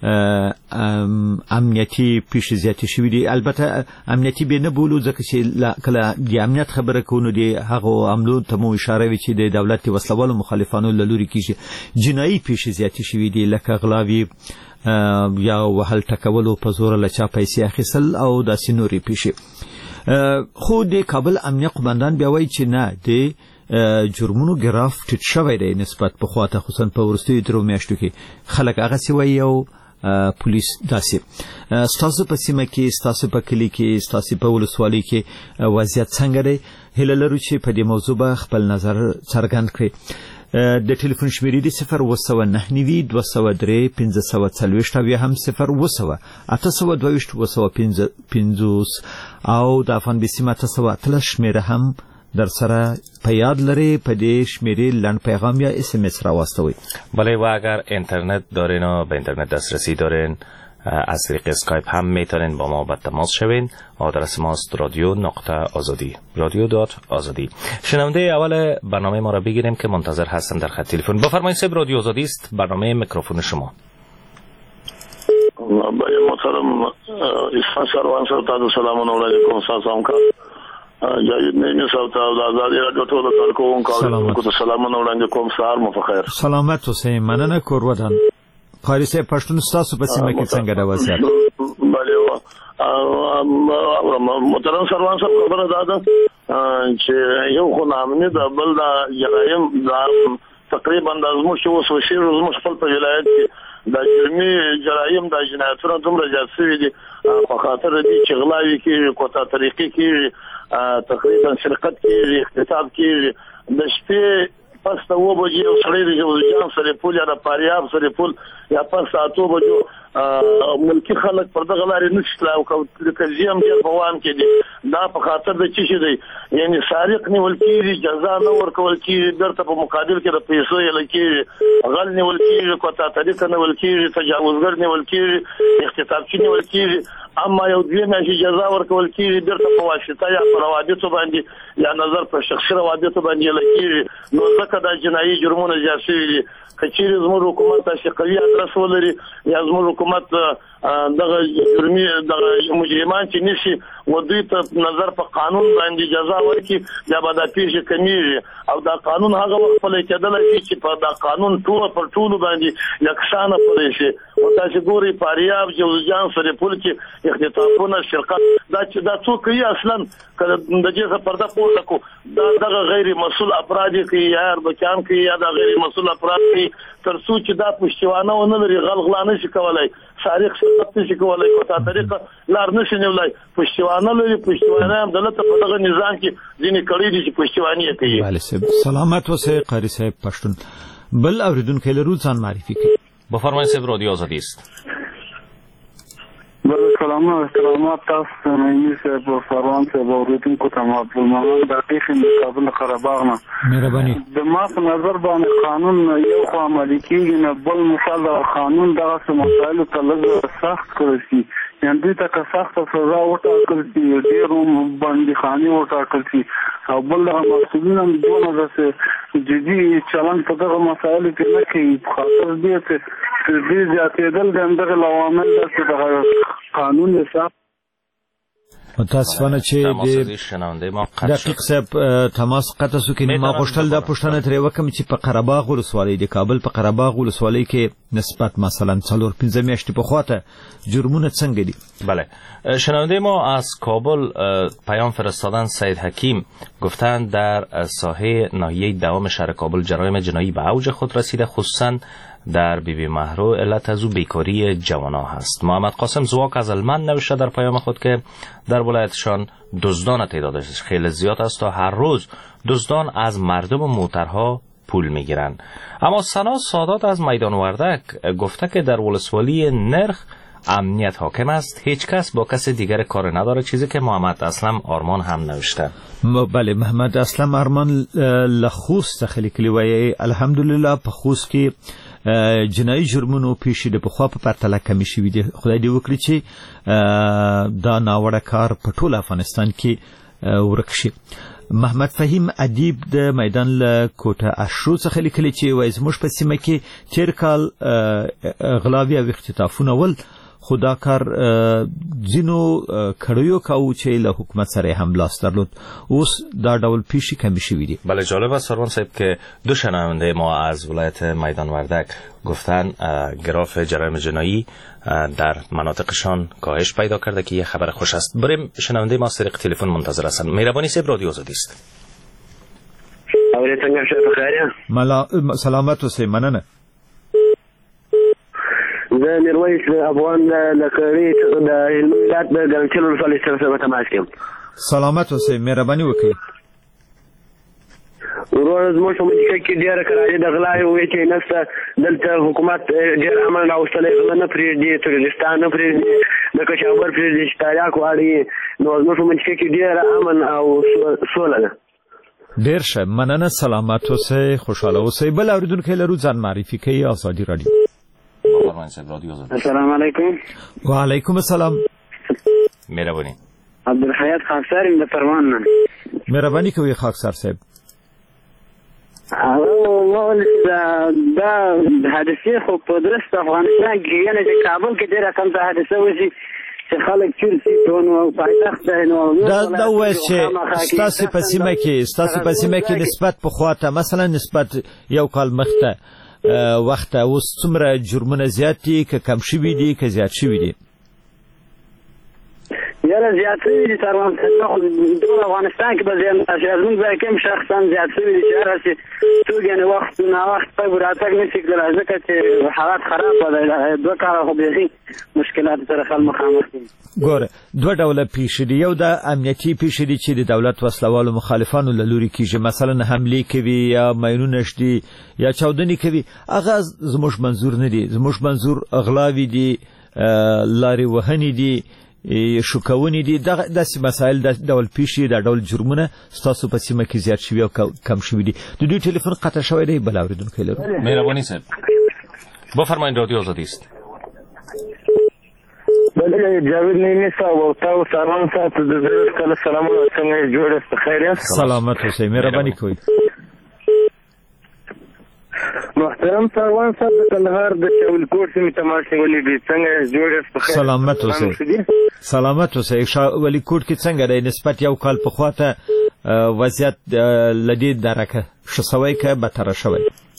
امنیتي پیښې زیاتې شوي دي. البته امنیتي به نه بولو ځکه چې کله د امنیت خبره کوو نو د هغو عملو ته مو اشاره وي چې د دولت د وسلوالو مخالفانو له لورې کېږي. جنایي پیښې زیاتې شوي دي لکه غلاوي یا وهل ټکولو په زوره له چا پیسې اخیستل او داسې نورې پیښې. خو د کابل امنیه قومندان بیا وایي چې نه، د جرمونو ګراف ټیټ شوی دی نسبت پخوا ته، خصوصا په وروستیو درو میاشتو کې خلک هغسې وایي او پولیس داسې. ستاسو په سیمه کې، ستاسو په کلي کې، ستاسو په ولسوالۍ کې وضعیت څنګه دی؟ هیله لرو چې په دې موضوع به خپل نظر څرګند کړئ. د ټلیفون شمیرې د صفر اوه سوه نهه نوي دوه سوه درې پنځه سوه څلوېښت او یا هم صفر اوه سوه اته سوه دوه ویشت اوه سوه پنځوس او د افغان بیسیم اته سوه اتلس شمیره هم در سره په یاد لري. په دې شمیرې لنډ پیغام یا اس ام اس راواستوئ. بله، و اگر اینترنت دارین و به اینترنت دسترسی دارین، از طریق اسکایپ هم میتونین با ما به تماس شوین. آدرس ماست رادیو نقطه آزادی، رادیو دات آزادی. شنونده اول برنامه ما را بگیریم که منتظر هستن در خط تلفن. بفرمایید صاحب، رادیو آزادی است، برنامه میکروفون شما. محترم اسفان سروان صاحب ته سلام علیکم. سلام کا جاید نعیمی صاحب ته د آزادی رادیو ټول کارکونکو ته سلامونه وړاندې کوم. سهار مو په خیر. سلامت اوسئ. مننه. کور ودان قاری صاحب، پښتون ستاسو په سیمه کې څنګه د وضعیت؟ بله، محترم سروان صاحب خبره دا ده چې یو خو نامني د بل د جرایم تقریبا د زموږ چې اوس وشي زموږ خپل په ولایت کې د جرمي جرایم د جنایتونو دومره زیات شوي دي په خاطر دي چې غلاوي کېږي، کوتا طریقې کېږي، تقریبا سرقت کېږي، اغتصاب کېږي. د شپې پس ته اوه بجې یو سړی د جوزجان سرپول یا د فاریاب سرپول یا پس اتو بجو ملکی خلک پر دغه لارې نشي تلای او کلزي هم ډېر په وان کې دي. دا په خاطر د څه شي دی، یعنی سارق نیول کېږي، جزا نه ورکول کېږي، بیرته په مقابل کې د پیسو یې لکېږي، غل نیول کېږي، کوتا طریقه نیول کېږي، تجاوزګر نیول کېږي، اغتصابچي نیول کېږي. اما یو دوی میاشتې جزا ورکول کېږي، بیرته په واسطه یا په روابطو باندې یا نظر په شخصي روابطو باندې لکېږي. نو ځکه دا جنایي جرمونه زیات شوي دي. که چیرې زموږ حکومت داسې قوي ادرس ولري یا زموږ حکومت دغه جرمي دغه مجرمان چې نشي و دوی ته نظر په قانون باندې جزا ورکړي، بیا به دا پیښې کمیږي. او دا قانون هغه وخت پلی کېدلی شي چې په دا قانون ټوله پر ټولو باندې یکشانه پلی شي. او تاسې ګورئ فاریاب، جوزجان، سرپول کې اختطافونه، سرقت، دا چې دا څوک کوي اصلا که د دې څخه پرده پورته کړو، دا دغه غیر مسؤل افراد کوي یا اربکیان کوي یا دا غیر مسؤل افراد کوي. تر څو چې دا پشتیوانه ونه لري، غل غلا نشي کولی، سارق سرقت نشي کولی، کوتا طریقه لار نشي نیولی، پشتیوانه لري. پشتیوانه هم دلته په دغه نظام کې ځینې کړي دي چې پشتیواني یې کوي. بله صاحب، سلامت اوسئ. قاری صاحب پښتون بل اوریدونکی لرو، ځان معرفي کړئ. بفرمایید صاحب، رادیو آزادی است. بله، سلام و احترامات تاسو ته نعیمي صاحب او سروان صاحب اوریدونکو ته عبدالمنان دقیق د کابل قرهباغ نه. مهرباني. د ما په نظر باندې قانون یو خو عملي کېږي نه، بل مثال د قانون دغسې مسایلو ته لږ سخت کړی شي، یعنې دوی ته که سخته سزا وټاکل شي، ډېر بندیخانې وټاکل شي، او بل دغه مسؤلین هم دونه داسې جدي چلند په دغه مسایلو کې نه کوي. په خاطر دې چې دې زیاتېدل د همدغه عوامل ده چې دغه قانون حساب متاسفانه چې د دقیق صاحب تماس قطع شو کې ما غوښتل دا پوښتنه ترې وکم چې په قرهباغ ولسوالۍ د کابل په قرهباغ ولسوالۍ کې نسبت مثلا څلور پنځه میاشتې پخواته جرمونه څنګه دي؟ بله، شنونده ما از کابل پیام فرستادن. سید حکیم گفتند در ساحه ناحیه دوام شهر کابل جرایم جنایی به اوج خود رسیده، خصوصا در بی بی مهرو علت از او بیکاری جوانان هست. محمد قاسم زواک از المند نوشته در پیام خود که در ولایتشان دزدان تعدادش خیلی زیاد است تا هر روز دزدان از مردم و موترها پول میگیرند. اما سنا سادات از میدان وردک گفته که در ولسوالی نرخ امنیت حاکم است، هیچ کس با کس دیگر کار نداره، چیزی که محمد اسلم آرمان هم نوشته. بله، محمد اسلم آرمان لخوست خیلی کلیوی الحمدلله په خوست کې جنایي جرمونو پیښې د پخوا په پرتله کمې شوي دي. خدای دې وکړي چې دا ناوړه کار په ټول افغانستان کې ورک شي. محمد فهیم ادیب د میدان له کوټه اشرو څخه لیکلي چې وایي زموږ په سیمه کې تېر کال غلاوي او اختطافونه ول، خو دا کار ځینو کړیو کاوه چې له حکومت سره هم لاس درلود. اوس دا ډول پیښې کمې شوي دي. بله، جالب است سروان صاحب که دو شنونده ما از ولایت میدان وردک گفتن گراف جرایم جنایی در مناطقشان کاهش پیدا کرده که یه خبر خوش است. بریم شنونده ما طریق تلفن منتظر هستند. مهربانی صاحب، رادیو آزادی است. اوریدنګ شه بخیر. ملا سلامت اوسئ. مننه. زه میرویس افغان لکړی د هلمند د ګرنټل ولسوالۍ سره تماس کوم. سلامت اوسئ، مهرباني وکړئ. ورور زموږ په ملک کې ډېر کراچۍ د غلا وې چې نسته دلته حکومت ډېر عمل راوستلی، غلا نه پرېږدي، تروریستان نه پرېږدي، د کچابر پرېږدي چې تاریاک واړي. نو زموږ په ملک کې ډېر امن او سوله ده. ډېر ښه، مننه. سلامت اوسئ، خوشحاله اوسئ. بل اورېدونکی لرو، ځان معرفي کوي. ازادي راډیو. السلام علیکم. وعلیکم السلام. مهربانی. عبدالحیات خاکسار یم د پروان نه. مهرباني کوي خاکسار صاحب. او مول دا حادثه خو په درست افغانستان کې یعنی چې کابل کې ډیره کم حادثه وشي چې خلک چورسي ټون او پایتخت نو دا دا وایي چې ستاسو په سیمه کې ستاسو په سیمه کې نسبت په خواته مثلا نسبت یو کال مخته وخت اوس څومره جرمونه زیات دي که کم شوي دي که زیات شوي دي؟ یاره زیات شوي دي سروان صاحب. ټول افغانستان کې به زیات شي، زموږ ځای کې هم شخصا زیات شوي دي چې هر څه څوک یعنې وخت ناوخت په راتګ نشي کېدلی ځکه چې حالات خراب دی. دوه کاله خو بیخي مشکلاتو سره خلک مخامخ دي. ګوره، دوه ډوله پیښې دي. یو د امنیتي پیښې دي چې د دولت وسلوالو مخالفانو له لورې کېږي، مثلا حملې کوي یا ماینونه ږدي یا چاودنې کوي. هغه زموږ منظور نه دي. زموږ منظور غلاوې دي، لارې وهنې دي، شوکونې دي. داسې مسایل د ډول پیښې د ډول جرمونه ستاسو په سیمه کې زیات شوي او کم شوي دي. د دوی ټلیفون قطع شوی دی. بل اورېدونکی لرو. مهرباني صاحب، بفرمایید، رادیو آزادی است. بله، جاوید نیمی صاحب او تاسو سلام ساتو د زړه کله سلام څنګه جوړ است خیر یاست؟ سلامت اوسئ، مهرباني کوئ. محترم سروان صاحب د کندهار د چاولکوټ سیمې تماشې ولیدې، څنګه جوړ است خیر؟ سلامت اوسئ. سلامت اوسئ. شاولکوټ کې څنګه دی نسبت یو کال په خواته وضعیت لدې درکه ښه سوی که بدتره شوی؟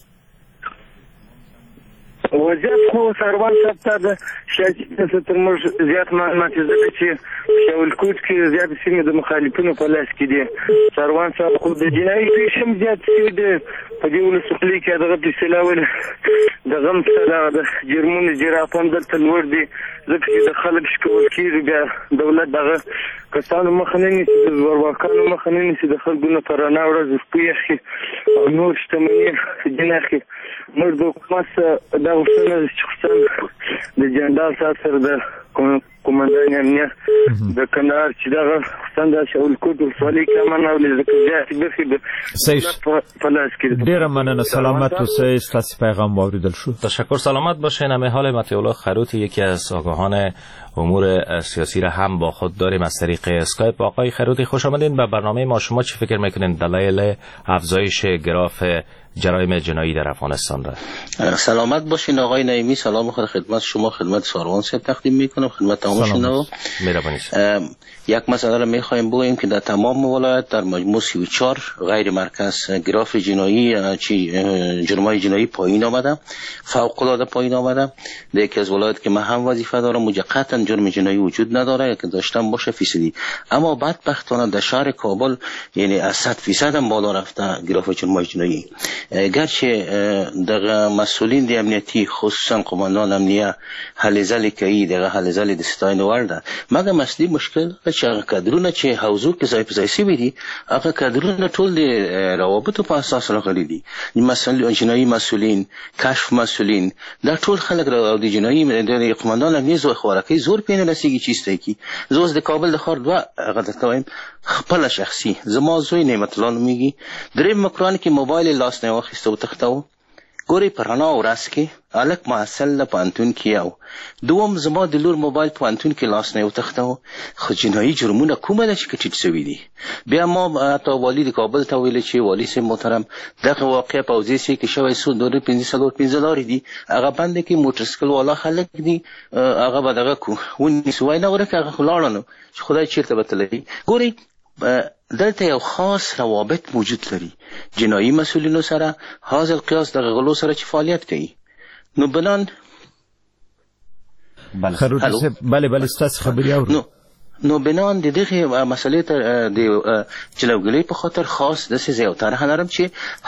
وضعیت خو سروان صاحب ته د شاجي تر موږ زیات معلومات ځکه چې شاولکوټ کې زیات سیمې د مخالفینو په لاس کې دي. سروان صاحب خو د جنایي پیښې هم زیات شوي دي په دې ولسوالۍ کې. دغه فیصله ول د غم سره د جرمونو جرافان دلته لوړ دي ځکه چې د خلک شکول کېږي. بیا دولت دغه کسانو مخه نه نیسي، د زورواکانو مخه نه نیسي، د خلکو نه په رڼا ورځ روپۍ اخلي او نور شتمني جن اخلي. موږ د حکومت دا غوښتنه ده چې خصوصا د جنرال صاحب سره د قومندان امنیت د کندهار چې دغه خصوصا د شاولکوټ ولسوالۍ کې امن او ځکه زیاتې برخې د په لاس کې دي. ډېره مننه. سلامت اوسئ. ستاسو پیغام واوریدل شو. تشکر. سلامت باشین. امیرحال مطیع خروت، یکی از آگاهان امور سیاسی را هم با خود داریم از طریق اسکایپ. آقای خروتی خوش آمدین به برنامه ما. شما چی فکر میکنین دلایل افزایش گراف جرایم جنایی در افغانستان را؟ سلامت باشین آقای نعیمی. سلام خود خدمت شما، خدمت ساروان صاحب تقدیم میکنم، خدمت تمام سلام مهربانی. یک مسئله را میخوایم بگوییم که در تمام ولایت در مجموع سی و چهار غیر مرکز گراف جنایی چی جرمای جنایی پایین آمده، فوق العاده پایین آمده. در یکی از ولایت که من هم وظیفه دارم اونجا قطعا جرم جنایی وجود نداره که داشتم باشه فیصدی، اما بدبختانه در شهر کابل یعنی از صد فیصد هم بالا رفته گراف جرمای جنایی. گرچه در مسئولین دی امنیتی خصوصا قماندان امنیه حلزل کی دغه حلزل د ستاین ورده، مګر مسلې مشکل چې هغه کادرونه چې حوزو کې ځای په ځای سوي دي، هغه کادرونه ټول د روابطو په اساس راغلي دي. مسئولین جنایي مسئولین، کشف مسئولین، دا ټول خلک را د جنایي د قماندان امنیه زو خوراکي زور پینې رسیږي چیسته کی زوز د کابل د خار دوه هغه د تویم خپل شخصي زما زوی نعمت الله نومیږي، درې مکران کې موبایل لاس نه واخیسته او تختاو ګوري پرانا ورس کې الک محصل پانتون کیاو، دوم زما د لور موبایل پانتون کې لاس نه وتختاو. خو جنایي جرمونه کومه ده چې کټیټ شوی دي. بیا ما حتی والی د کابل ته ویل چې والی سي محترم دغه واقع پوزي سي کې شوی سو دوه پنځه سلور پنځه لارې دي، هغه باندې کې موټر سایکل والا خلک دي، هغه به دغه کو ونی سوای نه ورکه هغه خلاړنو چې خدای چیرته بتللی. ګوري دلته یو خاص روابط موجود لري جنایي مسئولینو سره، حاصل قیاس د غلو سره چې فعالیت کوي. نو بلان خروټ بله بله ستاسو خبري اورو نو بنان د دغه مسلې ته د جلوګلې په خاطر خاص د سزا او طرح نرم چې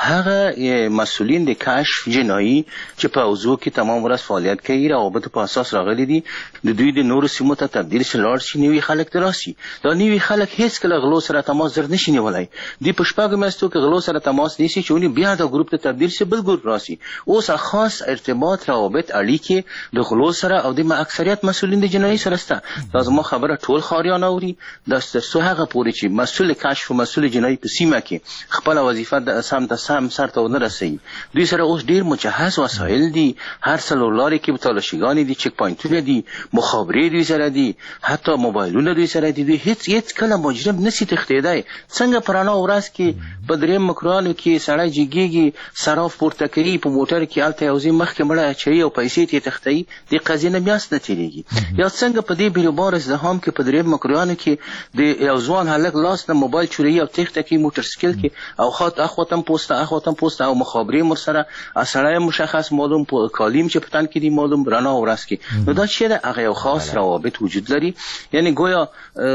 هغه مسئولین د کشف جنایي چې په اوضاع کې تمام ورځ فعالیت کوي روابط په اساس راغلي دي، د دوی د نورو سیمو ته تبدیل شلار شي، نوي خلک تراسي. دا نوي خلک هیڅ کله غلو سره تماس زر نشي نیولای. دی په شپږ میاشتو کې غلو سره تماس نیسي چې ونی بیا د ګروپ ته تبدیل شي بل ګروپ راسي. اوس خاص ارتباط روابط اړیکې د غلو سره او د اکثریت مسئولین د جنایي سره ست. لازم خبره ټول خاریان اوري د سو هغه پوری چې مسئول کشف او مسئول جنایي په سیمه کې خپل وظیفه د سم ته سم سرته ونه رسي. دوی سره اوس ډیر مجهز وسایل دي، هر څلور لارې کې تلاشیګانی دي، چک پوینټونه دي، مخابرې دوی سره دي، حتی موبایلونه دوی سره دي. دوی هیڅ هیڅ کله مجرم نسی تختیدای. څنګه پرانا ورځ کې په دریم مکرانو کې سړی جګیږي صراف پورته کوي په موټر کې الته یوځي مخ کې مړه چي او پیسې ته تختي د قزینه بیاس نه تیریږي. یا څنګه په دې بیروبار ازدحام کې په دریم مکرانو کې د یو ځوان هلک لاس نه موبایل چوری او تخته کې موټر سایکل کې او خاط اخوتم پوسټ اخوتم پوسټ او مخابرې مر سره اصله مشخص معلوم په کالیم چې پتان کې دي معلوم رانا ورس کې. نو دا چې دا هغه یو خاص روابط وجود لري، یعنی گویا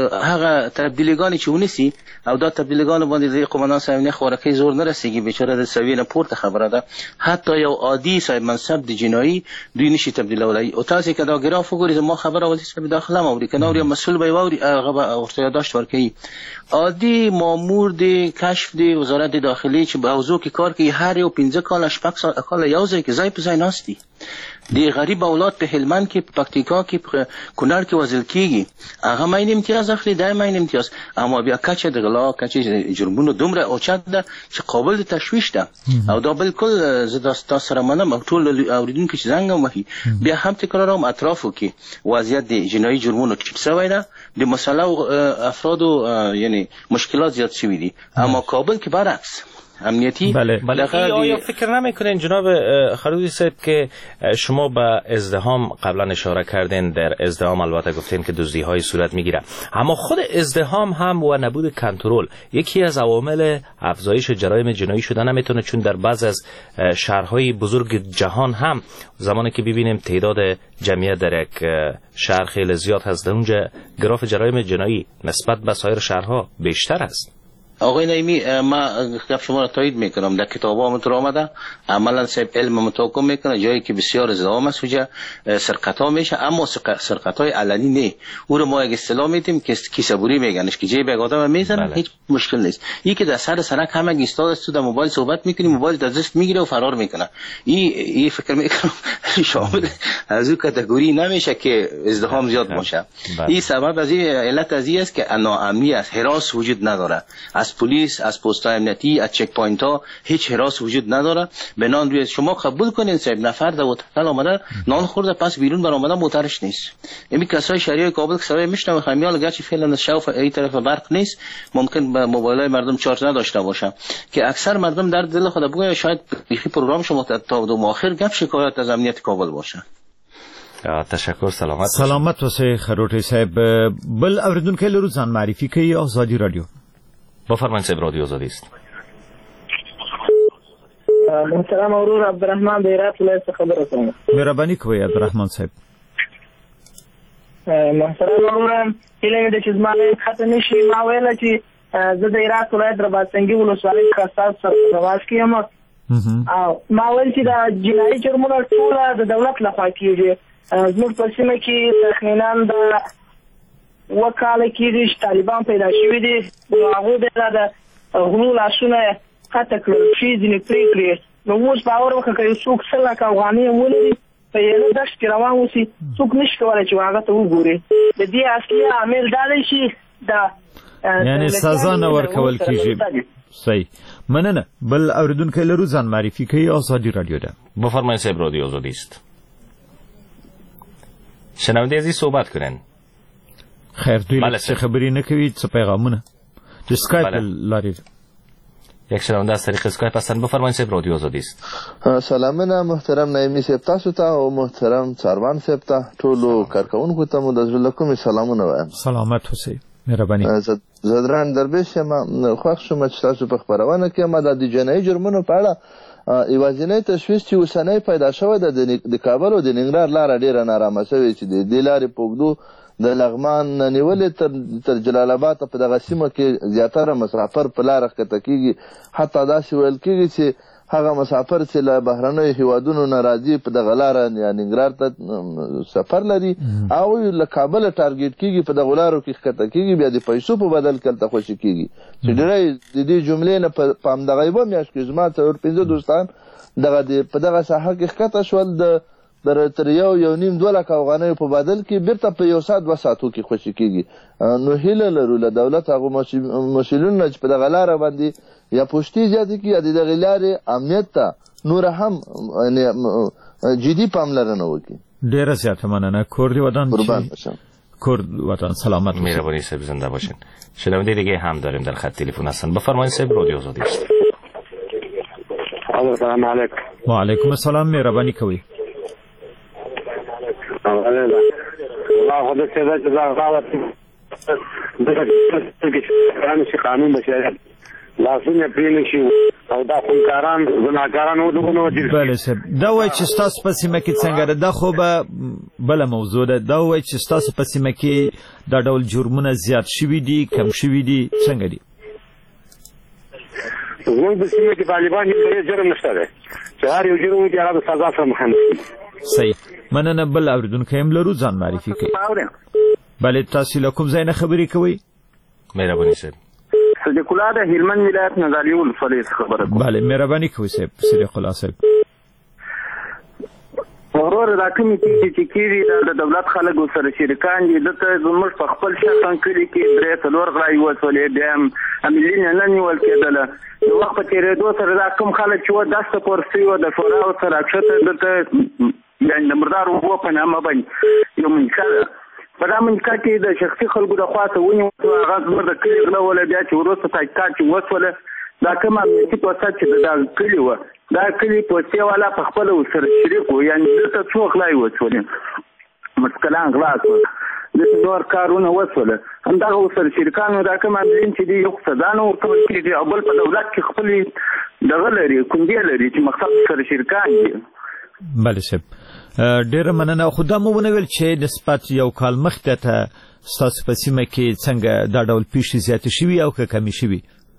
هغه تبدیلیګان چې ونیسي او دا تبدیلیګان باندې د قومندان صاحب نه خورکې زور نه رسیږي، بیچاره د سوینه پورته خبره ده. حتی یو عادي صاحب منصب د جنایي دوی نشي تبدیلولای. او تاسو کدا ګراف وګورئ ما خبره ولې چې داخله موري کنه یو مسئول به ووري هغه ورته یاداشت ورکړي. عادي مامور د کشف د وزارت داخلي چې په اوضاع کې کار کوي، هر یو پنځه کال شپږ سال کال یو ځای کې ځای په ځای ناشتي. دی غریب اولاد په هلمند کې په پکتیکا کې په کونړ کې وزل کیږي، هغه ماین امتیاز اخلي، دای ماین امتیاز، اما بیا کچه د غلا کچه جرمونو دومره اوچت ده چې قابل د تشویش ده. او دا بالکل زه تاسو سره منم، ټول اوریدونکو چې زنګ وهي بیا هم تکراروم اطرافو کې وضعیت د جنایي جرمونو ټیټ شوی ده، د مسله افرادو یعنی مشکلات زیات شوی دي. اما کابل کې برعکس امنیتی. بله بله. آیا فکر نمیکنین جناب خرودی صاحب که شما به ازدحام قبلا اشاره کردین، در ازدحام البته گفتین که دزدی های صورت میگیره، اما خود ازدحام هم و نبود کنترل یکی از عوامل افزایش جرایم جنایی شده نمیتونه؟ چون در بعض از شهرهای بزرگ جهان هم زمانی که ببینیم تعداد جمعیت در یک شهر خیلی زیاد هست، در اونجا گراف جرایم جنایی نسبت به سایر شهرها بیشتر است. آقای نعیمی ما گفت شما را تایید میکنم، در کتاب ها متر آمده عملا صاحب علم متوقع میکنه جایی که بسیار ازدحام است وجه سرقت ها میشه، اما سرقت های علنی نه. او رو ما یک اصطلاح میدیم که کیسه‌بری میگنش که جیب یک آدم میزنه هیچ مشکل نیست. یکی در سر سرک همه ایستاد است تو در موبایل صحبت میکنی، موبایل در دست میگیره و فرار میکنه. این این فکر میکنم شامل از اون کاتگوری نمیشه که ازدحام زیاد باشه. این سبب از این علت از این است که ناامنی است، هراس وجود نداره. از پلیس، از پست‌های امنیتی، از چک پوینت ها هیچ هراس وجود نداره. بنان روی شما قبول کنین صاحب نفر در هتل آمده نان خورده پس بیرون بر آمده موترش نیست. این کسای شهری کابل که سوای میشنم خمیال گرچه فعلا شوف ای طرف برق نیست، ممکن به موبایل‌های مردم چارج نداشته باشه که اکثر مردم در دل خود بگویا شاید بیخی پروگرام شما تا دو ماخر گپ شکایت از امنیت کابل باشه. تشکر. سلامت سلامت اوسئ خروټي صاحب. بل اوریدونکو لرو ځان معرفي کوي آزادی رادیو. بفرمایید صاحب، رادیو آزادی است. محترم اورور عبدالرحمن د هرات ولایت څخه خبره کوم. مهرباني کوئ عبدالرحمن صاحب. محترم اورور کله د چې زما خاطر نشي ما ویل چې زه د هرات ولایت رباطسنګي ولسوالۍ څخه تاسو سره تماس کوم او ما ویل چې د جنایي جرمونو ټول د دولت لخوا کیږي. زموږ په سیمه کې تخمینا د وکاله کېږي چې طالبان پیدا شوي دي، هغوی بیا د غلو لاسونه قطع کړل شي، ځینې پرې کړي. نو اوس باور وکړه که یو څوک سل لکه افغانۍ ولري په یوه دښت کې روان اوسي، څوک نشي کولی چې هغه ته وګوري. د دې اصلي عامل دا دی چې د یعنې سزا نه ورکول کېږي. صحیح، مننه. بل اوریدونکی لرو ځان معرفي کوي آزادی رادیو ده. بفرمایید صاحب، رادیو آزادی است. شنونده عزیز صحبت کنن. خیر، دوی چه خبری نکوی، چه پیغامونه تو اسکایپ لاری. یک شنونده از طریق اسکایپ هستن. بفرمایید صاحب، رادیو آزادی است. سلامونه محترم نایمی صاحب تاسو ته او محترم څاروان صاحب ته ټولو کارکونکو ته مو د زړه له کومې سلامونه وایم. سلامت اوسئ. مهرباني. زدران درویش یم. خوښ شوم چې تاسو په خپرونه کې ما د جنایي جرمونو په اړه یوازینی تشویش چې اوسنی پیدا شوی ده د کابل او د ننګرهار لاره ډېره نارامه شوې چې د دې لارې په اوږدو د لغمان نه نیولې تر جلال آباد په دغه سیمه کې زیاتره مسافر په لاره ښکته کېږي. حتی داسې ویل کېږي چې هغه مسافر چې له بهرنیو هیوادونو نه راځي په دغه لاره یا ننګرهار ته سفر لري او له کابله ټارګېټ کېږي، په دغو لارو کې ښکته کېږي، بیا د پیسو په بدل کې هلته خوشي کېږي. چې ډېری د دې جملې نه په همدغه یوه میاشت کې زما څلور پنځه دوستان دغه په دغه ساحه کې ښکته شول، د تر یو یو نیم دوه لکه افغانیو په بدل کې بیرته په یو ساعت دوه ساعتو کې خوشي کېږي. نو هیله لرو له دولت هغو مسؤلینو نه چې په دغه لاره باندې یا پشتي زیاتې کړي یا د دغې لارې امنیت ته نوره هم جدي پاملرنه وکړي. ډېره زیاته مننه. کور دې ودان کور وطن سلامت. مهربانی صاحب، زنده باشین. شنونده دیگه هم داریم در خط تلفن هستن. بفرمایید صاحب، رادیو آزادی است. السلام علیکم. و علیکم السلام. مهربانی کوئ. خدا سیدا جزا غاوت دغه قانون بشریت لاسونه پرې نشي او دا خونکاران زناکاران و دغه نو دي. بله صاحب، دا وایي چې ستاسو په سیمه کې څنګه ده؟ دا خو به بله موضوع ده. دا وایي چې ستاسو په سیمه کې دا ډول جرمونه زیات شوي دي، کم شوي دي، څنګه دي؟ زموږ په سیمه کې طالبان هیڅ جرم نشته دی چې هر یو جرم وکړي هغه د سزا سره مخامخ دي. صحیح، مننه. بل اوریدونکی هم لرو ځان معرفي کوي. بله، تاسو له کوم ځای نه خبرې کوئ؟ مهرباني صاحب. صدیق الله د هلمند ولایت نازالي ولسوالۍ څخه خبره کوم. بله، مهرباني کوئ صاحب. صدیق الله صاحب. ورور دا کومې کېږي چې کېږي دا د دولت خلک ورسره شریکان دي. دلته زموږ په خپل شخصا کلي کې درې څلور غړي وسولې بیا هم املین نه نیول کېدله. د وخت په تېرېدو سره دا کوم خلک چې وه دسته کورسي وه د شورا ورسره راکښته دلته یعنې د مردار اوبو په نامه باندې یو منشا ده. په دا منشا کې د شخصي خلکو د خوا څه ونیول هغه زموږ د کلي غله وله بیا چې وروسته تحقیقات چې وسوله دا کوم امنیتي پوسټ چې د دا کلي وه دا کلي پوستې والا په خپله ورسره شریک وو، یعنې دلته څو غلا یې وسولې مسکلان غلا شول، دلته نور کارونه وسوله همدغه ورسره شریکان دا کوم امرین چې دي یو سزا نه ورکول کېږي او بل په دولت کې خپلې دغه لري کوندې لري چې مقصد سره شریکان دي. بله صاحب، ډېره مننه. خو دا مو ونه ویل چې نسبت یو کال مخکې ته ستاسو په سیمه کې څنګه دا ډول پیښې زیاتې شوي او که کمې شوي؟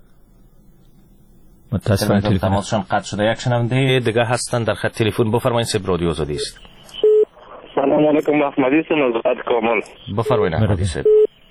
متاسفانه تماسشان قطع شده. یک شنونده دیگه هستن در خط تلفن. بفرمایید صاحب، رادیو آزادی است. سلام علیکم. احمدی هستم از کامل. بفرمایید احمدی صاحب.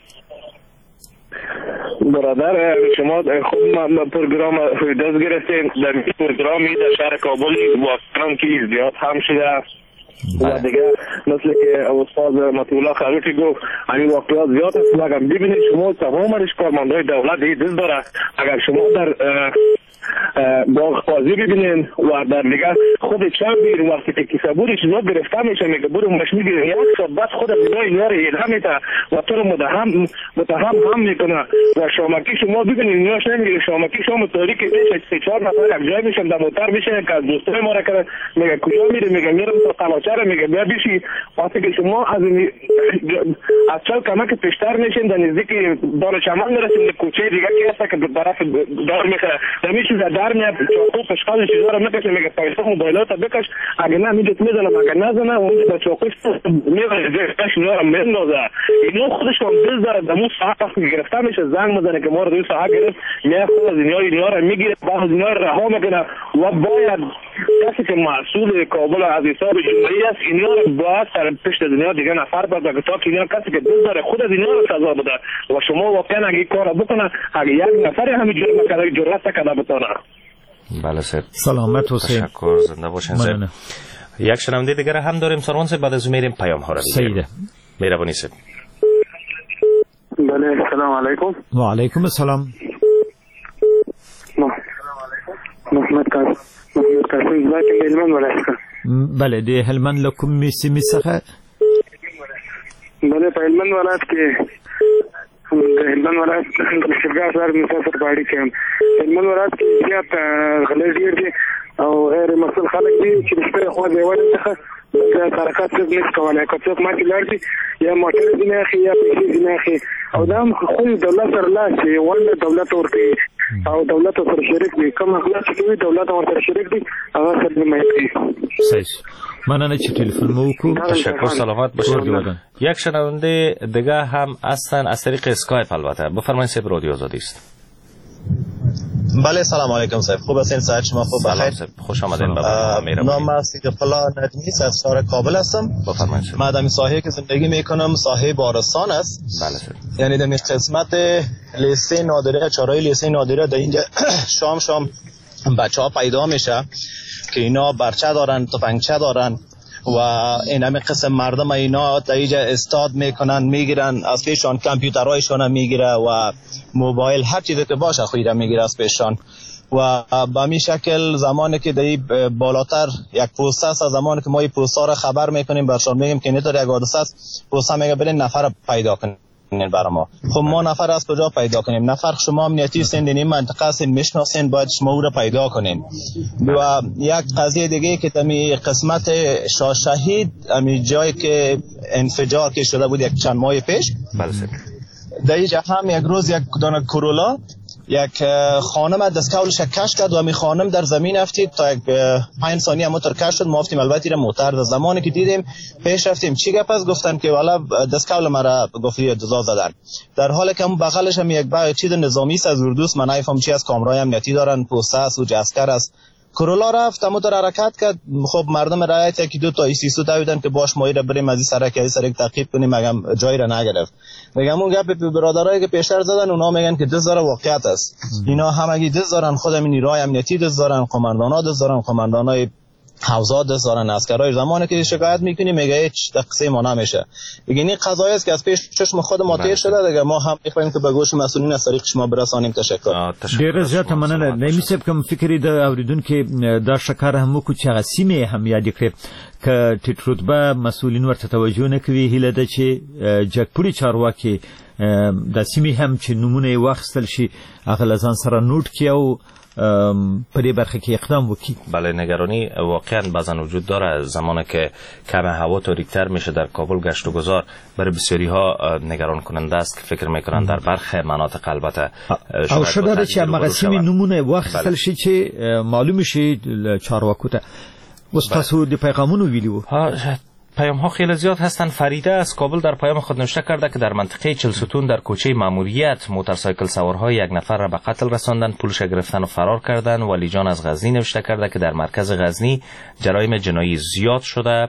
برادر شما خود پروگرام دست گرفتین در پروگرامی در شهر کابل واقعا که زیاد هم شده و دیگه مثل که استاد مطلوب خروٹی گفت این واقعات زیاد است. اگر ببینید شما تمام کارمندای دولت این دست داره، اگر شما در باغ بازی ببینین و در دیگه خود چند وقتی که کسابوری چیزا گرفته میشه میگه برو مش میگیره یک ساعت بعد خود بلای نیار الهام میده و تو رو متهم متهم هم میکنه و شامکی شما ببینید نیاش نمیگیره شامکی شما تاریکی میشه سه چهار نفر یک جای میشن در موتر میشه که از دوستای ما را کرد میگه کجا میره میگه میرم تا قلاچر میگه بیا بشی وقتی که شما از از چال کمک پیشتر میشین در نزدیک دار چمن میرسید کوچه دیگه که هست که به طرف دار میخوره نمیشه در میاد چاقو پشقال چیزا رو میکشه میگه پیسه موبایلات بکش اگه نه میدت میزنم اگه نزنه اون با چاقوش میره جاش نورم میندازه اینو خودش هم دل داره دمو ساعت گرفته میشه زنگ میزنه که ما رو دو ساعت گرفت میاد خود از اینها اینها رو میگیره بعض اینها رو رها میکنه و باید کسی که مسئول کابل از حساب جمهوری است اینها رو باید سر پشت دنیا دیگه نفر بده که تا که اینها کسی که دل داره خود از اینها رو سزا بده و شما واقعا اگه کار بکنه اگه یک نفر همین جرم کرده جرأت کرده بتونه. بله سر سلامت حسین. تشکر زنده باشین سر. یک شنونده دیگر هم داریم سروان سر بعد از میریم پیام ها رو بگیریم. مهربانی سر. بله سلام علیکم. و علیکم السلام. محمد قاسم محمد قاسم زاید هلمند ولایت. بله دی هلمند لکم میسی میسخه. بله په هلمند ولایت کې د هلمند ولایت د شرګا سره مسافر باندې کوم هلمند ولایت کې زیات غلې ډیر دي او غیر مسؤل خلک دي چې د شپې خو دی ولې څخه د حرکت څخه نس کولای که څوک ماته لار دي یا موټر دي نه خي یا پیسې دي نه خي او دا خو دولت سره لا چې ول دولت ورته او دولت سره شریک دي کوم اخلاق چې دولت ورته شریک دي هغه سره مې کوي. صحیح. مننه چې تلفن مو وکړو. تشکر سلامت باشید. یک شنونده دیگه هم هستن از طریق اسکایپ البته. بفرمایید سه رادیو آزادی است. بله سلام علیکم صاحب خوب هستین ساعت شما خوب بخیر خوش آمدین بابا میرم نام استقلال ندمی افسر کابل هستم بفرمایید من در ساحه که زندگی میکنم ساحه بارستان است بله سر یعنی در قسمت لیسه نادره چارای لیسه نادره در اینجا شام شام بچه ها پیدا میشه که اینا برچه دارن تفنگچه دارن و این همه قسم مردم اینا تا اینجا استاد میکنن میگیرن از پیشان کامپیوترهایشان میگیره و موبایل هر چیزی که باشه خویده میگیره از پیشان و به همین شکل زمانی که در بالاتر یک پوسته است زمانی که ما این پوسته را خبر میکنیم برشان میگیم که اینطور یک حادثه است پوسته میگه برین نفر پیدا کنیم برای ما خب ما نفر از کجا پیدا کنیم نفر شما امنیتی هستین در این منطقه هستین میشناسین باید شما او را پیدا کنین و یک قضیه دیگه که تمی قسمت شاه شهید امی جایی که انفجار که شده بود یک چند ماه پیش بله در اینجا هم یک روز یک دانه کرولا یک خانم دستکولش کش کرد و امی خانم در زمین افتید تا یک پنج ثانیه موتور کش شد ما افتیم البته را موتر در زمانی که دیدیم پیش رفتیم چی گپ است گفتن که والا دستکول مرا گفتی دزا زدن در حالی که اون بغلش هم یک با چیز نظامی است از اردوس من نفهم چی از کامرای امنیتی دارن پوسته است و جسکر است کرولا رفت موتور حرکت کرد خب مردم رایت یکی دو تا ایسیسو دویدن که باش ما را بریم از این سرک از سرک تعقیب کنیم مگم جایی را نگرفت میگم اون گپ به برادرایی که پیشتر زدن اونا میگن که دز داره واقعیت است اینا همگی دز دارن خودم نیروهای امنیتی دز دارن قماندانا دز دارن قماندانای حوزه دست دارن عسکرای زمانی که شکایت میکنیم میگه هیچ تقصیر ما نمیشه میگه این قضایی است که از پیش چشم خود ما تیر شده دیگه ما هم میخوایم که به گوش مسئولین از طریق شما برسانیم. تشکر. ډیر زیات مننه. نمیسب کوم فکر د اوریدونکو د شکر هم کو چې سیمه هم یاد کړي ک ټیټ رتبه مسؤلین ورته توجه نه کوي هله د چې جګپوري چارواکي د سیمه هم چې نمونه واخستل شي اغه ځان سره نوٹ کیو په دې برخه کې اقدام وکړي. بله نگرانی واقعا بعضا وجود داره زمانی که کم هوا تاریکتر میشه در کابل گشت و گذار برای بسیاری ها نگران کننده است که فکر میکنن در برخی مناطق البته او شده چې مقسمی نمونه واخستل شي چې معلوم شي چارواکو ته اوس تاسو د پیغامونو ویلیو پیام ها خیلی زیاد هستند. فریده از کابل در پیام خود نوشته کرده که در منطقه چلستون در کوچه ماموریت موتورسایکل سوارها یک نفر را به قتل رساندند پولش گرفتن و فرار کردند. ولی جان از غزنی نوشته کرده که در مرکز غزنی جرایم جنایی زیاد شده.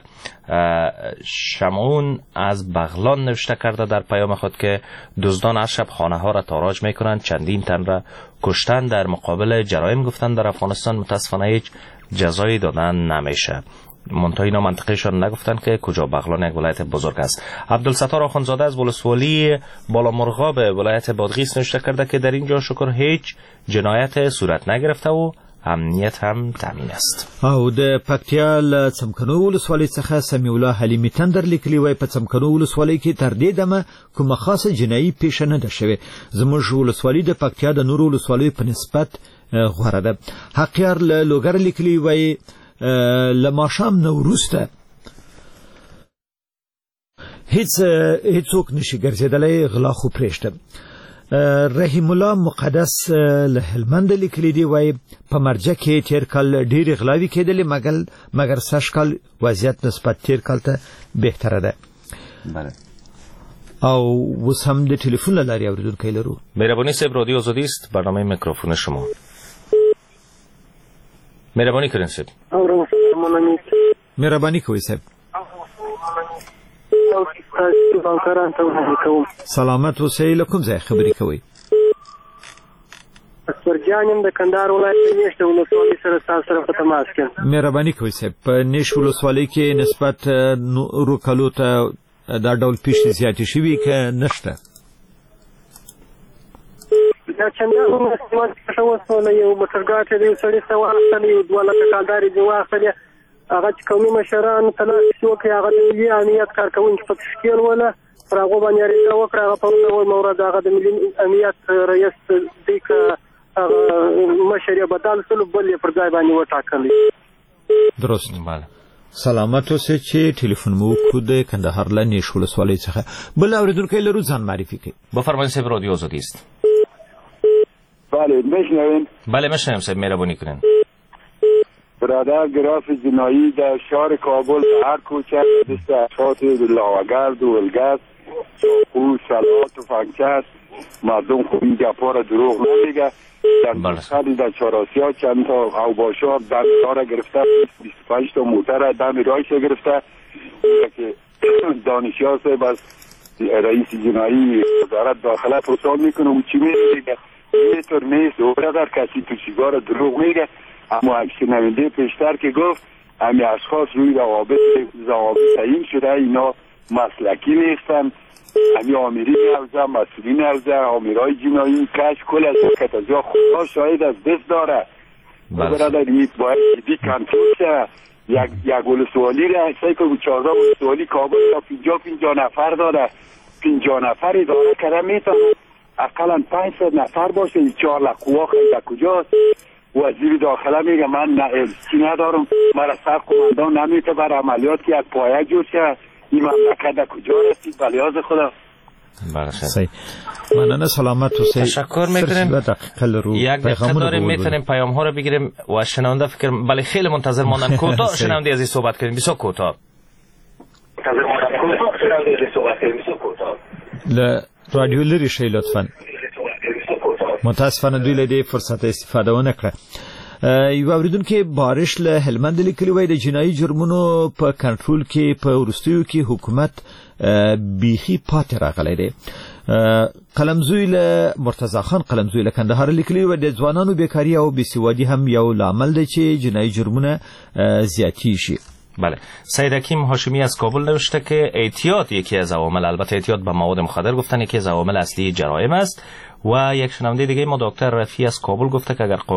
شمعون از بغلان نوشته کرده در پیام خود که دزدان هر شب خانه ها را تاراج میکنند چندین تن را کشتن در مقابل جرایم گفتن در افغانستان متاسفانه هیچ جزایی دادن نمیشه. منتها اینا منطقهشان نگفتن که کجا بغلان یک ولایت بزرگ است. عبدالستار آخوندزاده از ولسوالی بالامرغاب ولایت بادغیس نوشته کرده که در اینجا شکر هیچ جنایت صورت نگرفته و امنیت هم تامین است. او د پکتیا له څمکنو ولسوالۍ څخه سمیع الله حلیمي تندر لیکلي وای په څمکنو ولسوالۍ کې تر دې دمه کومه خاصه جنایي پیښه نه ده شوې. زموږ ولسوالۍ د پکتیا د نورو ولسوالیو په نسبت غوره ده. حقیار له لوګر لیکلي وای له ماښام نه وروسته هیڅ هیڅوک نشي ګرځېدلی، غلا خو پرېږده. رحیم الله مقدس له هلمند لیکلي دی وای په مرجع کې تیر کال ډېرې غلاوې کېدلې مګر مګر سږ کال وضعیت نسبت تیر کال ته بهتره ده. بله. او اوس هم د ټلیفون له لارې اورېدونکی لرو. مهرباني صاحب، رادیو آزادی است، برنامه میکروفون شما. مهربانی کردین صاحب. مهربانی کوي صاحب. سلامت اوسئ. له کوم ځای خبرې کوئ؟ اکبرجان یم د کندهار ولایت نیش د ولسوالۍ سره ستاسو سره په تماس کې. مهرباني کوئ صاحب. په نیش ولسوالۍ کې نسبت نورو کلو ته دا ډول پیښې زیاتې شوي که نشته؟ دا چندان هم استعمال څه وسوله یو موټرګاډ چې یو سړي څه واخیستل، یو دوه لکه کالدارې دې واخیستلې، هغه چې قومي مشرانو تلاشي وکړې، هغه د ملي امنیت کارکوونکي په تشکیل وله پر هغو باندې اړیکه وکړه. هغه په ډول مورد هغه د ملي امنیت رئیس دی که هغه مشر یې بدل سلو، بل یې پر ځای باندې وټاکلی. درست. سلامت اوسئ. چې ټلیفون مو وکړو د کندهار له نیش ولسوالۍ څخه. بل اورېدونکی لرو، ځان معرفي کړئ. بفرمایید صاحب، رادیو آزادی است. بله میشنوین؟ بله میشنویم صاحب، مهربانی کنین. برادر گراف جنایی در شهر کابل به هر کوچه دست اشخاص لاوگرد و ولگرد چاقو سلاح تفنگچس مردم خوب این گپا را دروغ نمیگه. در خیلی در چهارآسیا چند تا اوباشار دم را گرفته، بیست و پنج تا موتر دم رایش گرفته که دانشیار صاحب از رئیس جنایی وزارت داخله پرسان میکنه و چی میگه اینطور نیست. و برادر کسی تو چیزا را دروغ میگه. اما شنونده پیشتر که گفت همین اشخاص روی روابط ضوابط تعیین شده، اینا مسلکی نیستن. همین آمیری می‌اوزن، مسئولین می‌اوزن، آمیرای جنایی کش کل از کتازیا خدا شاید از دست داره. برادر این باید جدی کنترل شه. یک یک ولسوالی را حسای که چهارده ولسوالی کابل را پینجا پینجا نفر داره، پینجا نفر اداره کرده میتونه اقلا پانصد نفر باشه. این چهار لقوا خیلی کجاست؟ وزیر داخله میگه من نه چی ندارم، مرا سر قماندان نمیته بر عملیات که از پایه جور شه. این مملکت در کجا رسید؟ بلیاز خدا. صحیح. مننه. سلامت اوسئ. تشکر میکنیم. یک دقیقه داریم میتونیم پیام ها رو بگیریم و شنونده فکر بله خیلی منتظر ماندن. کوتاه شنونده عزیز صحبت کنیم، بسیار کوتاه. ل رادیو لري شي لطفا. متاسفانه دوی له دې فرصت استفاده ونه کړه. یو اوریدونکو بارش له هلمند لیکلی وای د جنایي جرمونو په کنټرول کې په ورستیو کې حکومت بیخي پاتې راغلی دی. قلمزوی له مرتضی خان قلمزوی له کندهار لیکلی و د ځوانانو بیکاری او بیسوادی هم یو لامل دی چې جنایي جرمونه زیاتی شي. بله. سید حکیم هاشمی از کابل نوشته که اعتیاد یکی از عوامل، البته اعتیاد به مواد مخدر گفتن یکی از عوامل اصلی جرایم است. و یک شنونده دیگه ما دکتر رفیع از کابل گفته که اگر